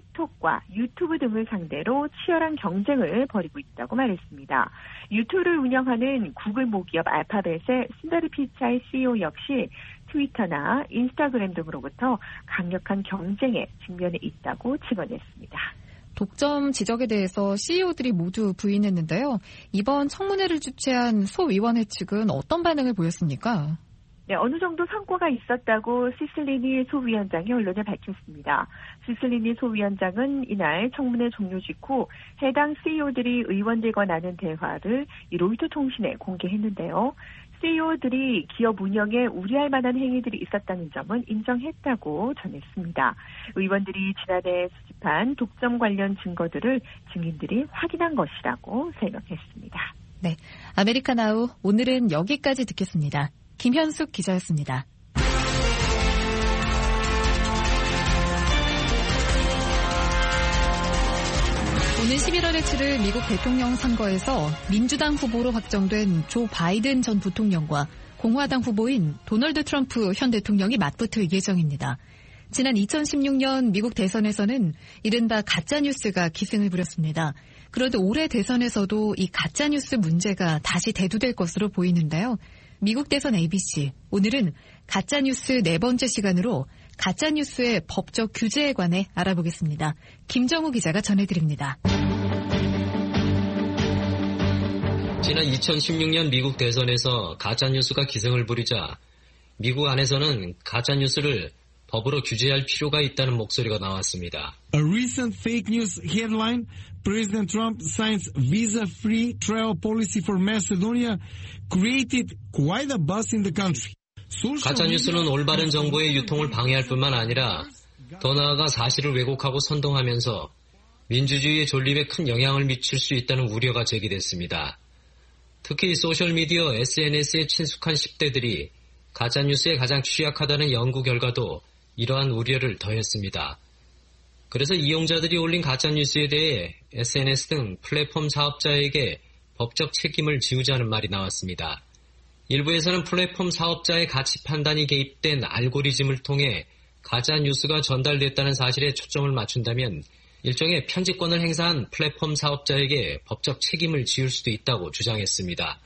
틱톡과 유튜브 등을 상대로 치열한 경쟁을 벌이고 있다고 말했습니다. 유튜브를 운영하는 구글 모기업 알파벳의 순다르 피차이 CEO 역시 트위터나 인스타그램 등으로부터 강력한 경쟁에 직면해 있다고 증언했습니다. 독점 지적에 대해서 CEO들이 모두 부인했는데요. 이번 청문회를 주최한 소위원회 측은 어떤 반응을 보였습니까? 네, 어느 정도 성과가 있었다고 시슬리니 소위원장이 언론에 밝혔습니다. 시슬리니 소위원장은 이날 청문회 종료 직후 해당 CEO들이 의원들과 나눈 대화를 로이터 통신에 공개했는데요. CEO들이 기업 운영에 우려할 만한 행위들이 있었다는 점은 인정했다고 전했습니다. 의원들이 지난해 수집한 독점 관련 증거들을 증인들이 확인한 것이라고 설명했습니다. 네, 아메리카나우 오늘은 여기까지 듣겠습니다. 김현숙 기자였습니다. 오는 11월에 치를 미국 대통령 선거에서 민주당 후보로 확정된 조 바이든 전 부통령과 공화당 후보인 도널드 트럼프 현 대통령이 맞붙을 예정입니다. 지난 2016년 미국 대선에서는 이른바 가짜뉴스가 기승을 부렸습니다. 그런데 올해 대선에서도 이 가짜뉴스 문제가 다시 대두될 것으로 보이는데요. 미국 대선 ABC, 오늘은 가짜뉴스 네 번째 시간으로 가짜뉴스의 법적 규제에 관해 알아보겠습니다. 김정우 기자가 전해드립니다. 지난 2016년 미국 대선에서 가짜뉴스가 기승을 부리자 미국 안에서는 가짜뉴스를 법으로 규제할 필요가 있다는 목소리가 나왔습니다. A recent fake news headline, President Trump signs visa-free travel policy for Macedonia, created quite a buzz in the country. 가짜뉴스는 올바른 정보의 유통을 방해할 뿐만 아니라 더 나아가 사실을 왜곡하고 선동하면서 민주주의의 존립에 큰 영향을 미칠 수 있다는 우려가 제기됐습니다. 특히 소셜미디어 SNS에 친숙한 10대들이 가짜뉴스에 가장 취약하다는 연구 결과도 이러한 우려를 더했습니다. 그래서 이용자들이 올린 가짜뉴스에 대해 SNS 등 플랫폼 사업자에게 법적 책임을 지우자는 말이 나왔습니다. 일부에서는 플랫폼 사업자의 가치 판단이 개입된 알고리즘을 통해 가짜뉴스가 전달됐다는 사실에 초점을 맞춘다면 일종의 편집권을 행사한 플랫폼 사업자에게 법적 책임을 지을 수도 있다고 주장했습니다.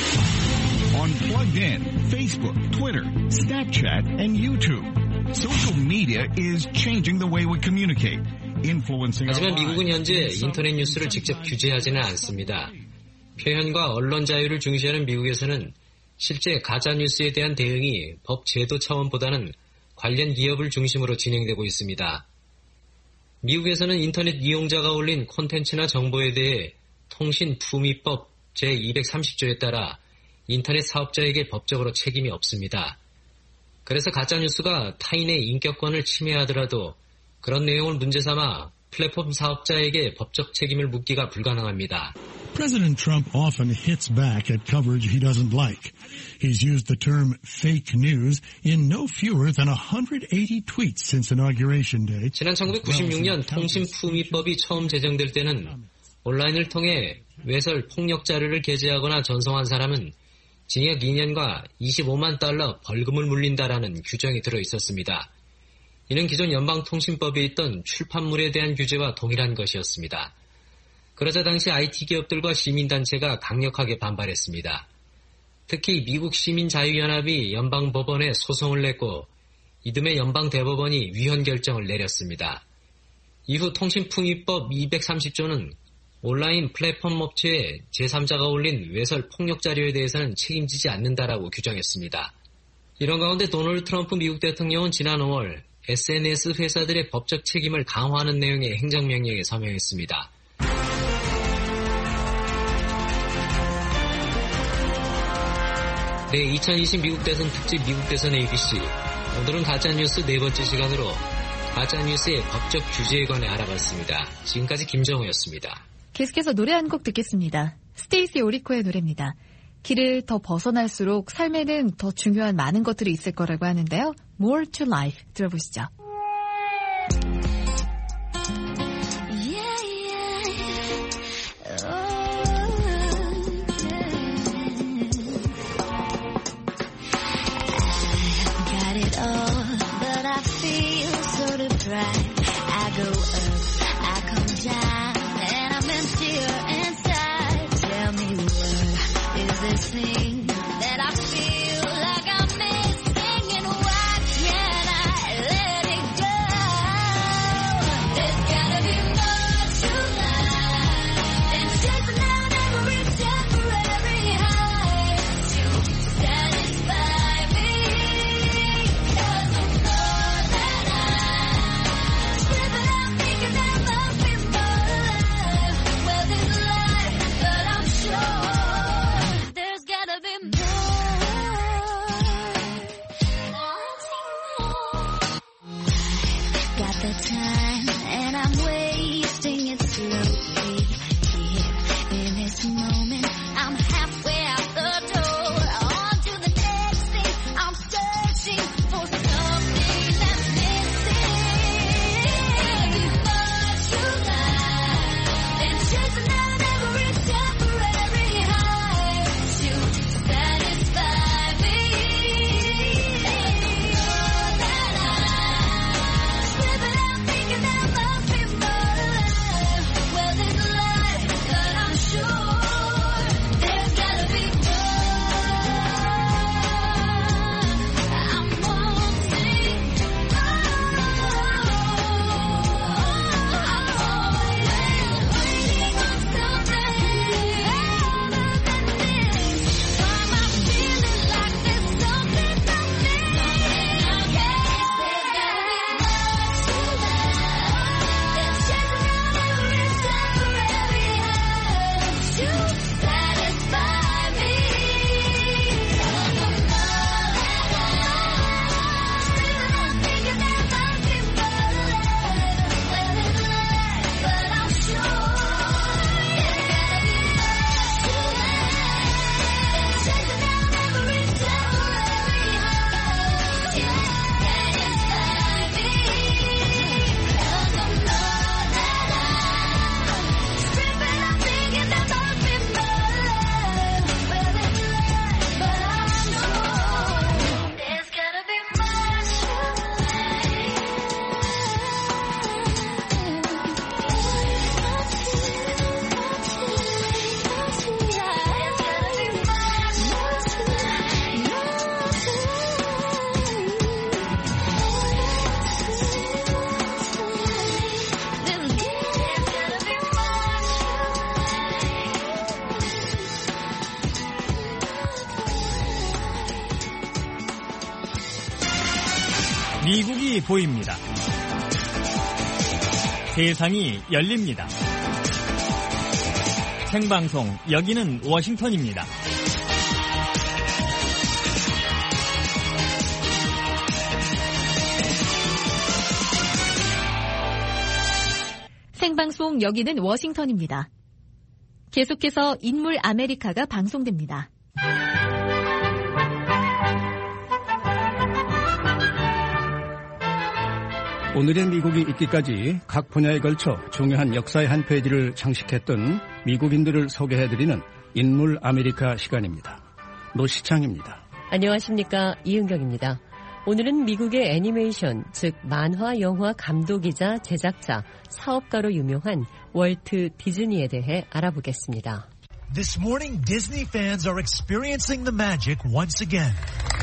On Plugged In, Facebook, Twitter, Snapchat, and YouTube. Social media is changing the way we communicate, influencing our 하지만 미국은 lives. 현재 인터넷 뉴스를 직접 규제하지는 않습니다. 표현과 언론 자유를 중시하는 미국에서는 실제 가짜뉴스에 대한 대응이 법 제도 차원보다는 관련 기업을 중심으로 진행되고 있습니다. 미국에서는 인터넷 이용자가 올린 콘텐츠나 정보에 대해 통신품위법 제230조에 따라 인터넷 사업자에게 법적으로 책임이 없습니다. 그래서 가짜뉴스가 타인의 인격권을 침해하더라도 그런 내용을 문제 삼아 플랫폼 사업자에게 법적 책임을 묻기가 불가능합니다. President Trump often hits back at coverage he doesn't like. He's used the term fake news in no fewer than 180 tweets since inauguration day. 지난 1996년 통신품위법이 처음 제정될 때는 온라인을 통해 외설 폭력 자료를 게재하거나 전송한 사람은 징역 2년과 25만 달러 벌금을 물린다라는 규정이 들어있었습니다. 이는 기존 연방통신법에 있던 출판물에 대한 규제와 동일한 것이었습니다. 그러자 당시 IT 기업들과 시민단체가 강력하게 반발했습니다. 특히 미국 시민자유연합이 연방법원에 소송을 냈고 이듬해 연방대법원이 위헌 결정을 내렸습니다. 이후 통신품위법 230조는 온라인 플랫폼 업체에 제3자가 올린 외설 폭력 자료에 대해서는 책임지지 않는다라고 규정했습니다. 이런 가운데 도널드 트럼프 미국 대통령은 지난 5월 SNS 회사들의 법적 책임을 강화하는 내용의 행정명령에 서명했습니다. 네, 2020 미국 대선 특집 미국 대선 ABC. 오늘은 가짜뉴스 네 번째 시간으로 가짜뉴스의 법적 규제에 관해 알아봤습니다. 지금까지 김정우였습니다. 계속해서 노래 한 곡 듣겠습니다. 스테이시 오리코의 노래입니다. 길을 더 벗어날수록 삶에는 더 중요한 많은 것들이 있을 거라고 하는데요. More to Life 들어보시죠. I go up, I come down, and I'm emptier inside. Tell me what is this thing that I feel like I'm missing, and why can't I let it go? There's gotta be more to life than chasing down every temporary high to satisfy me. 'Cause the more that there's gotta be 미국이 보입니다. 세상이 열립니다. 생방송, 여기는 워싱턴입니다. 생방송, 여기는 워싱턴입니다. 계속해서 인물 아메리카가 방송됩니다. 오늘의 미국이 있기까지 각 분야에 걸쳐 중요한 역사의 한 페이지를 장식했던 미국인들을 소개해드리는 인물 아메리카 시간입니다. 노시창입니다. 안녕하십니까, 이은경입니다. 오늘은 미국의 애니메이션, 즉 만화, 영화 감독이자 제작자, 사업가로 유명한 월트 디즈니에 대해 알아보겠습니다. This morning, Disney fans are experiencing the magic once again.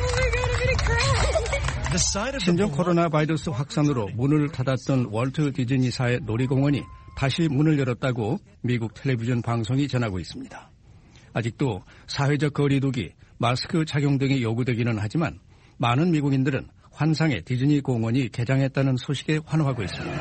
신종 코로나 바이러스 확산으로 문을 닫았던 월트 디즈니사의 놀이공원이 다시 문을 열었다고 미국 텔레비전 방송이 전하고 있습니다. 아직도 사회적 거리두기, 마스크 착용 등이 요구되기는 하지만 많은 미국인들은 환상의 디즈니 공원이 개장했다는 소식에 환호하고 있습니다.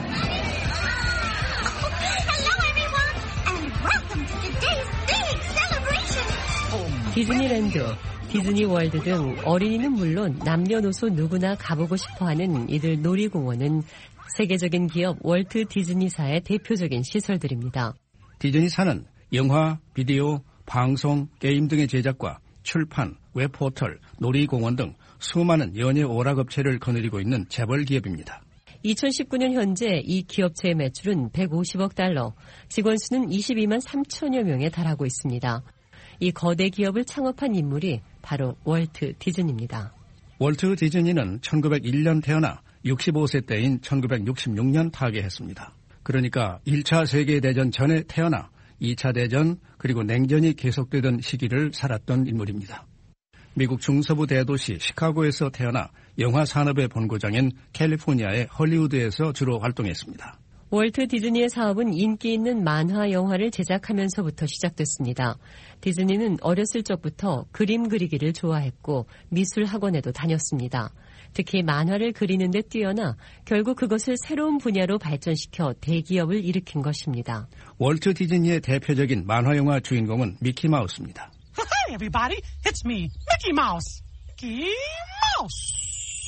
디즈니랜드, 디즈니월드 등 어린이는 물론 남녀노소 누구나 가보고 싶어하는 이들 놀이공원은 세계적인 기업 월트 디즈니사의 대표적인 시설들입니다. 디즈니사는 영화, 비디오, 방송, 게임 등의 제작과 출판, 웹포털, 놀이공원 등 수많은 연예 오락업체를 거느리고 있는 재벌 기업입니다. 2019년 현재 이 기업체의 매출은 150억 달러, 직원 수는 22만 3천여 명에 달하고 있습니다. 이 거대 기업을 창업한 인물이 바로 월트 디즈니입니다. 월트 디즈니는 1901년 태어나 65세 때인 1966년 타계했습니다. 그러니까 1차 세계대전 전에 태어나 2차 대전 그리고 냉전이 계속되던 시기를 살았던 인물입니다. 미국 중서부 대도시 시카고에서 태어나 영화 산업의 본고장인 캘리포니아의 헐리우드에서 주로 활동했습니다. 월트 디즈니의 사업은 인기 있는 만화 영화를 제작하면서부터 시작됐습니다. 디즈니는 어렸을 적부터 그림 그리기를 좋아했고 미술 학원에도 다녔습니다. 특히 만화를 그리는 데 뛰어나 결국 그것을 새로운 분야로 발전시켜 대기업을 일으킨 것입니다. 월트 디즈니의 대표적인 만화 영화 주인공은 미키마우스입니다. Hey everybody, it's me, Mickey Mouse. Mickey Mouse.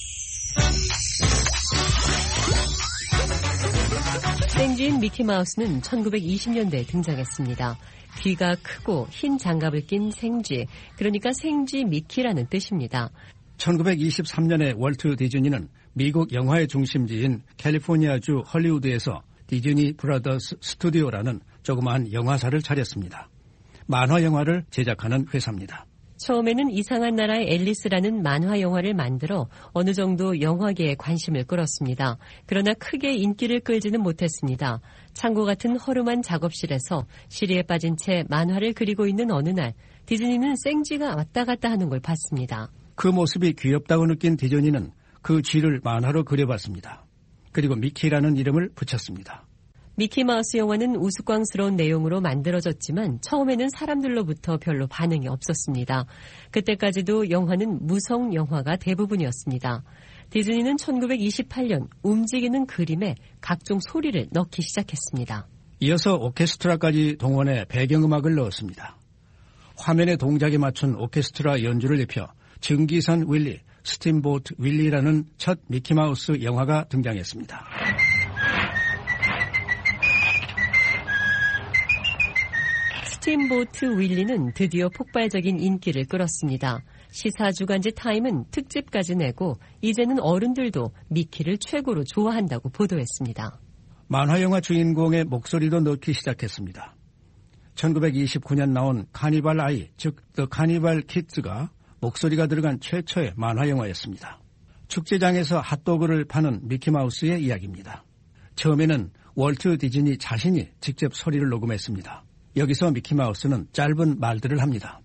생쥐인 미키마우스는 1920년대에 등장했습니다. 귀가 크고 흰 장갑을 낀 생쥐, 그러니까 생쥐 미키라는 뜻입니다. 1923년에 월트 디즈니는 미국 영화의 중심지인 캘리포니아주 헐리우드에서 디즈니 브라더스 스튜디오라는 조그마한 영화사를 차렸습니다. 만화 영화를 제작하는 회사입니다. 처음에는 이상한 나라의 앨리스라는 만화 영화를 만들어 어느 정도 영화계에 관심을 끌었습니다. 그러나 크게 인기를 끌지는 못했습니다. 창고 같은 허름한 작업실에서 시리에 빠진 채 만화를 그리고 있는 어느 날 디즈니는 생쥐가 왔다 갔다 하는 걸 봤습니다. 그 모습이 귀엽다고 느낀 디즈니는 그 쥐를 만화로 그려봤습니다. 그리고 미키라는 이름을 붙였습니다. 미키마우스 영화는 우스꽝스러운 내용으로 만들어졌지만 처음에는 사람들로부터 별로 반응이 없었습니다. 그때까지도 영화는 무성 영화가 대부분이었습니다. 디즈니는 1928년 움직이는 그림에 각종 소리를 넣기 시작했습니다. 이어서 오케스트라까지 동원해 배경음악을 넣었습니다. 화면의 동작에 맞춘 오케스트라 연주를 입혀 증기선 윌리, 스팀보트 윌리라는 첫 미키마우스 영화가 등장했습니다. 스팀보트 윌리는 드디어 폭발적인 인기를 끌었습니다. 시사 주간지 타임은 특집까지 내고 이제는 어른들도 미키를 최고로 좋아한다고 보도했습니다. 만화영화 주인공의 목소리도 넣기 시작했습니다. 1929년 나온 카니발 아이, 즉 The Carnival Kids가 목소리가 들어간 최초의 만화영화였습니다. 축제장에서 핫도그를 파는 미키마우스의 이야기입니다. 처음에는 월트 디즈니 자신이 직접 소리를 녹음했습니다. 여기서 미키마우스는 짧은 말들을 합니다.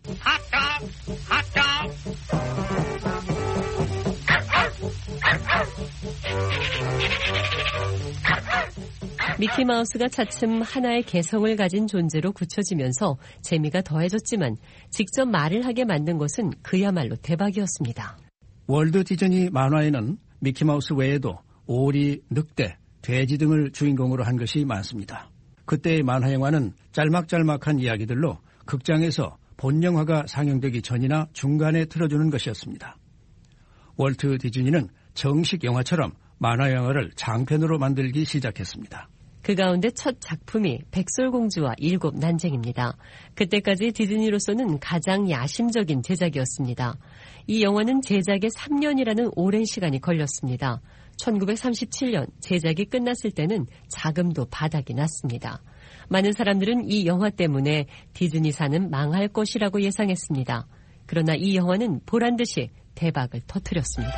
미키마우스가 차츰 하나의 개성을 가진 존재로 굳혀지면서 재미가 더해졌지만 직접 말을 하게 만든 것은 그야말로 대박이었습니다. 월트 디즈니 만화에는 미키마우스 외에도 오리, 늑대, 돼지 등을 주인공으로 한 것이 많습니다. 그때의 만화 영화는 짤막짤막한 이야기들로 극장에서 본 영화가 상영되기 전이나 중간에 틀어주는 것이었습니다. 월트 디즈니는 정식 영화처럼 만화 영화를 장편으로 만들기 시작했습니다. 그 가운데 첫 작품이 백설공주와 일곱 난쟁입니다. 그때까지 디즈니로서는 가장 야심적인 제작이었습니다. 이 영화는 제작에 3년이라는 오랜 시간이 걸렸습니다. 1937년 제작이 끝났을 때는 자금도 바닥이 났습니다. 많은 사람들은 이 영화 때문에 디즈니사는 망할 것이라고 예상했습니다. 그러나 이 영화는 보란듯이 대박을 터뜨렸습니다.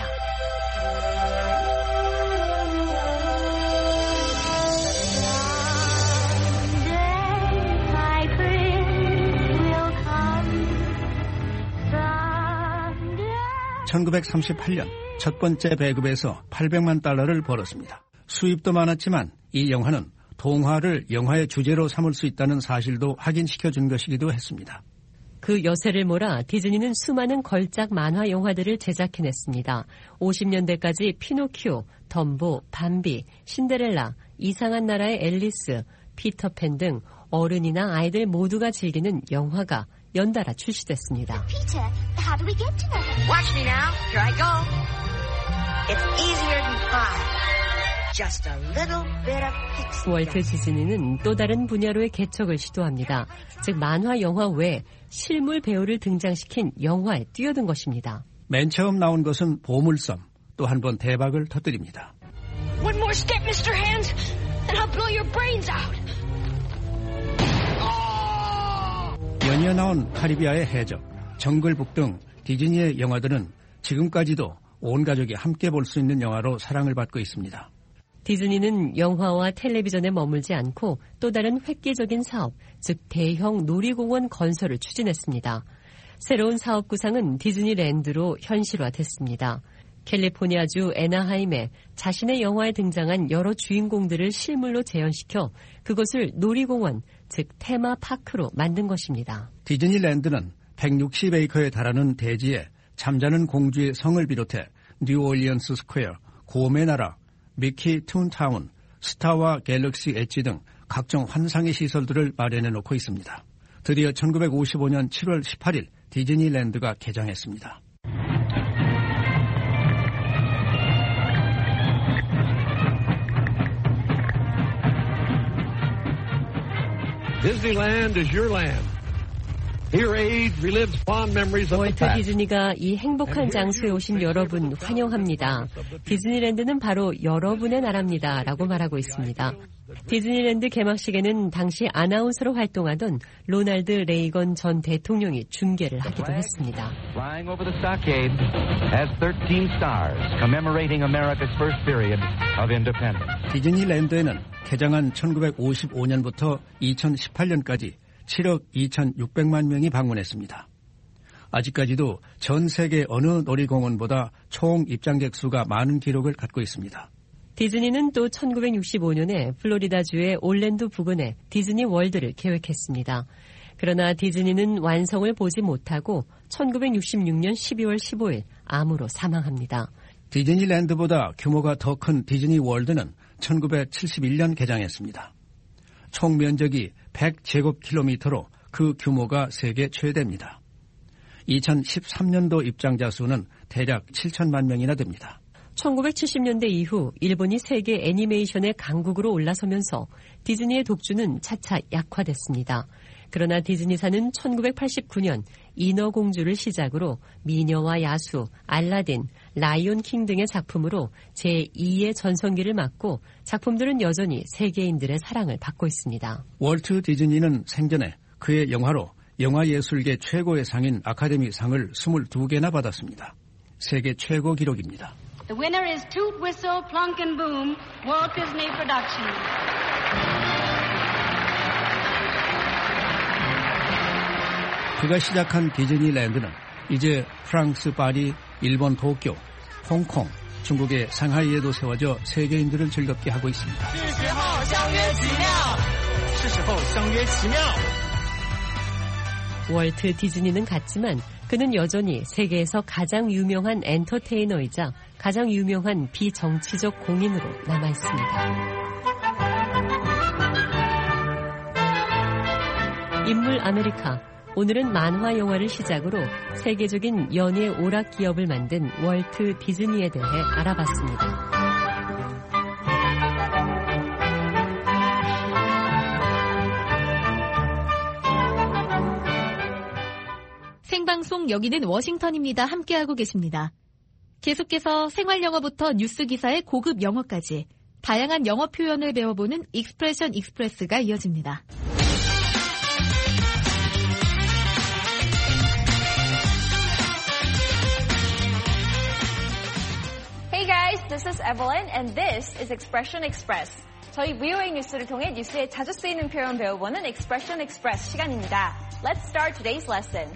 (1938년) 첫 번째 배급에서 $800만 벌었습니다. 수입도 많았지만 이 영화는 동화를 영화의 주제로 삼을 수 있다는 사실도 확인시켜준 것이기도 했습니다. 그 여세를 몰아 디즈니는 수많은 걸작 만화 영화들을 제작해냈습니다. 50년대까지 피노키오, 덤보, 밤비, 신데렐라, 이상한 나라의 앨리스, 피터팬 등 어른이나 아이들 모두가 즐기는 영화가 연달아 출시됐습니다. Peter, how do we get to them? Watch me now. Here I go. It's easier than five. Just a little bit of pixie. 월트 디즈니는 또 다른 분야로의 개척을 시도합니다. 즉 만화 영화 외에 실물 배우를 등장시킨 영화에 뛰어든 것입니다. 맨 처음 나온 것은 보물섬. 또 한 번 대박을 터뜨립니다. One more step, Mr. Hand, and I'll blow your brains out. 연이어 나온 카리비아의 해적, 정글북 등 디즈니의 영화들은 지금까지도 온 가족이 함께 볼 수 있는 영화로 사랑을 받고 있습니다. 디즈니는 영화와 텔레비전에 머물지 않고 또 다른 획기적인 사업, 즉 대형 놀이공원 건설을 추진했습니다. 새로운 사업 구상은 디즈니랜드로 현실화됐습니다. 캘리포니아주 애나하임에 자신의 영화에 등장한 여러 주인공들을 실물로 재현시켜 그것을 놀이공원, 즉 테마파크로 만든 것입니다. 디즈니랜드는 160에이커에 달하는 대지에 잠자는 공주의 성을 비롯해 뉴올리언스 스퀘어, 곰의 나라, 미키 툰타운, 스타와 갤럭시 엣지 등 각종 환상의 시설들을 마련해 놓고 있습니다. 드디어 1955년 7월 18일 디즈니랜드가 개장했습니다. Disneyland is your land. Here age relives fond memories of the 월트 past. 디즈니가 이 행복한 장소에 오신 여러분 환영합니다. 디즈니랜드는 바로 여러분의 나라입니다. 라고 말하고 있습니다. 디즈니랜드 개막식에는 당시 아나운서로 활동하던 로널드 레이건 전 대통령이 중계를 하기도 했습니다. Flying over the stockade has 13 stars commemorating America's first period of independence. 디즈니랜드에는 개장한 1955년부터 2018년까지 7억 2,600만 명이 방문했습니다. 아직까지도 전 세계 어느 놀이공원보다 총 입장객 수가 많은 기록을 갖고 있습니다. 디즈니는 또 1965년에 플로리다주의 올랜도 부근에 디즈니 월드를 계획했습니다. 그러나 디즈니는 완성을 보지 못하고 1966년 12월 15일 암으로 사망합니다. 디즈니랜드보다 규모가 더 큰 디즈니 월드는 1971년 개장했습니다. 총 면적이 100제곱킬로미터로 그 규모가 세계 최대입니다. 2013년도 입장자 수는 대략 7천만 명이나 됩니다. 1970년대 이후 일본이 세계 애니메이션의 강국으로 올라서면서 디즈니의 독주는 차차 약화됐습니다. 그러나 디즈니사는 1989년 인어공주를 시작으로 미녀와 야수, 알라딘, 라이온 킹 등의 작품으로 제2의 전성기를 맞고 작품들은 여전히 세계인들의 사랑을 받고 있습니다. 월트 디즈니는 생전에 그의 영화로 영화예술계 최고의 상인 아카데미 상을 22개나 받았습니다. 세계 최고 기록입니다. The winner is Toot Whistle Plunk and Boom, Walt Disney Productions. 그가 시작한 디즈니랜드는 이제 프랑스 파리, 일본 도쿄, 홍콩, 중국의 상하이에도 세워져 세계인들을 즐겁게 하고 있습니다. 월트 디즈니는 갔지만 그는 여전히 세계에서 가장 유명한 엔터테이너이자 가장 유명한 비정치적 공인으로 남아있습니다. 인물 아메리카. 오늘은 만화 영화를 시작으로 세계적인 연예 오락 기업을 만든 월트 디즈니에 대해 알아봤습니다. 생방송 여기는 워싱턴입니다. 함께하고 계십니다. 계속해서 생활영어부터 뉴스 기사의 고급 영어까지 다양한 영어 표현을 배워보는 익스프레션 익스프레스가 이어집니다. Hey guys, this is Evelyn and this is Expression Express. 저희 VOA 뉴스를 통해 뉴스에 자주 쓰이는 표현 배워보는 Expression Express 시간입니다. Let's start today's lesson.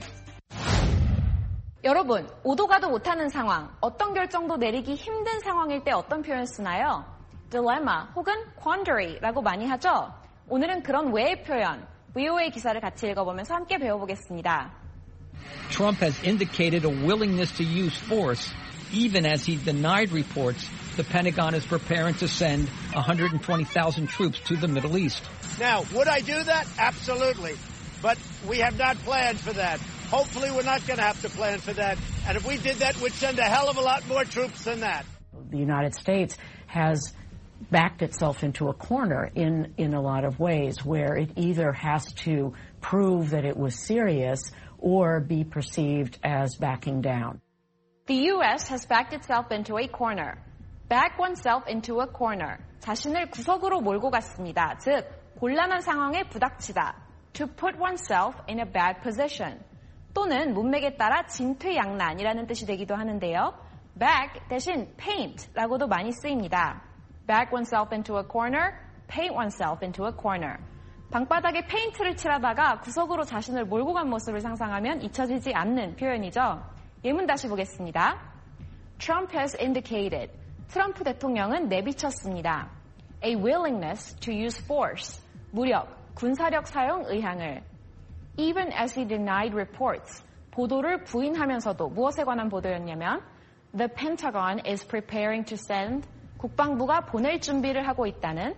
여러분, 오도 가도 못하는 상황, 어떤 결정도 내리기 힘든 상황일 때 어떤 표현 쓰나요? dilemma 혹은 quandary라고 많이 하죠? 오늘은 그런 외의 표현, VOA 기사를 같이 읽어보면서 함께 배워보겠습니다. Trump has indicated a willingness to use force, even as he denied reports the Pentagon is preparing to send 120,000 troops to the Middle East. Now, would I do that? Absolutely. But we have not planned for that. Hopefully we're not going to have to plan for that. And if we did that, we'd send a hell of a lot more troops than that. The United States has backed itself into a corner in a lot of ways where it either has to prove that it was serious or be perceived as backing down. The U.S. has backed itself into a corner. Back oneself into a corner. 자신을 구석으로 몰고 갔습니다. 즉, 곤란한 상황에 부닥치다. To put oneself in a bad position. 또는 문맥에 따라 진퇴양난이라는 뜻이 되기도 하는데요. back 대신 paint라고도 많이 쓰입니다. back oneself into a corner, paint oneself into a corner. 방바닥에 페인트를 칠하다가 구석으로 자신을 몰고 간 모습을 상상하면 잊혀지지 않는 표현이죠. 예문 다시 보겠습니다. Trump has indicated. 트럼프 대통령은 내비쳤습니다. A willingness to use force. 무력, 군사력 사용 의향을. Even as he denied reports. 보도를 부인하면서도 무엇에 관한 보도였냐면 The Pentagon is preparing to send. 국방부가 보낼 준비를 하고 있다는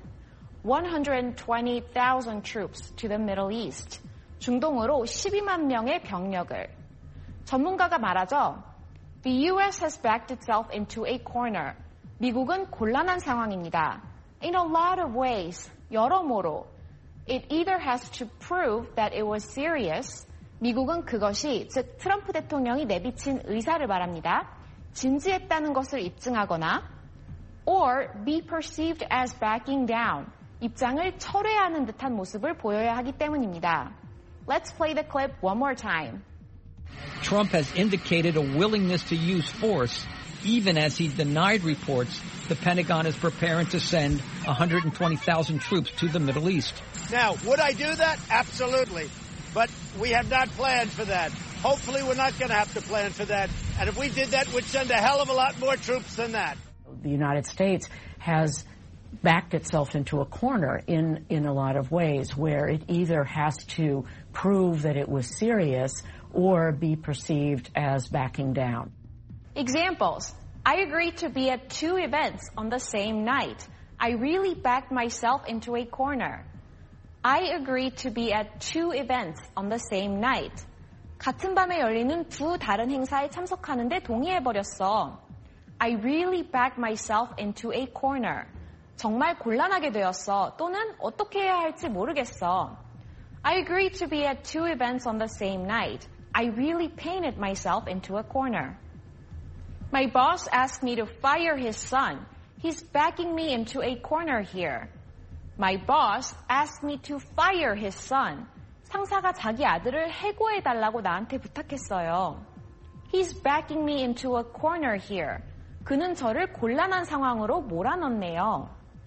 120,000 troops to the Middle East. 중동으로 12만 명의 병력을. 전문가가 말하죠. The U.S. has backed itself into a corner. 미국은 곤란한 상황입니다. In a lot of ways. 여러모로. It either has to prove that it was serious. 미국은 그것이, 즉 트럼프 대통령이 내비친 의사를 말합니다. 진지했다는 것을 입증하거나 or be perceived as backing down. 입장을 철회하는 듯한 모습을 보여야 하기 때문입니다. Let's play the clip one more time. Trump has indicated a willingness to use force, even as he denied reports the Pentagon is preparing to send 120,000 troops to the Middle East. Now, would I do that? Absolutely. But we have not planned for that. Hopefully we're not going to have to plan for that. And if we did that, we'd send a hell of a lot more troops than that. The United States has backed itself into a corner in a lot of ways where it either has to prove that it was serious or be perceived as backing down. Examples. I agreed to be at 2 events on the same night. I really backed myself into a corner. I agreed to be at 2 events on the same night. 같은 밤에 열리는 2 다른 행사에 참석하는데 동의해버렸어. I really backed myself into a corner. 정말 곤란하게 되었어. 또는 어떻게 해야 할지 모르겠어. I agreed to be at 2 events on the same night. I really painted myself into a corner. My boss asked me to fire his son. He's backing me into a corner here. My boss asked me to fire his son. 상사가 자기 아들을 해고해달라고 나한테 부탁했어요. He's backing me into a corner here. 그는 저를 곤란한 상황으로 몰아넣네요.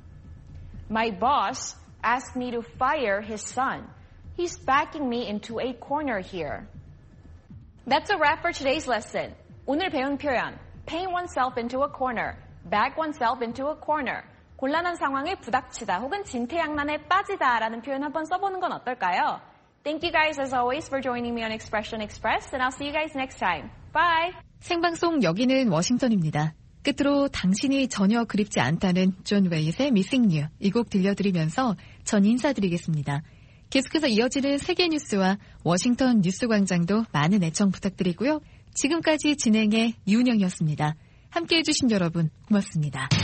My boss asked me to fire his son. He's backing me into a corner here. That's a wrap for today's lesson. 오늘 배운 표현, paint oneself into a corner, back oneself into a corner. 곤란한 상황에 부닥치다 혹은 진퇴양난에 빠지다라는 표현 한번 써보는 건 어떨까요? Thank you guys as always for joining me on Expression Express, and I'll see you guys next time. Bye! 생방송 여기는 워싱턴입니다. 끝으로 당신이 전혀 그립지 않다는 존 웨이트의 Missing You 이 곡 들려드리면서 전 인사드리겠습니다. 계속해서 이어지는 세계 뉴스와 워싱턴 뉴스광장도 많은 애청 부탁드리고요. 지금까지 진행의 이은영이었습니다. 함께해 주신 여러분 고맙습니다.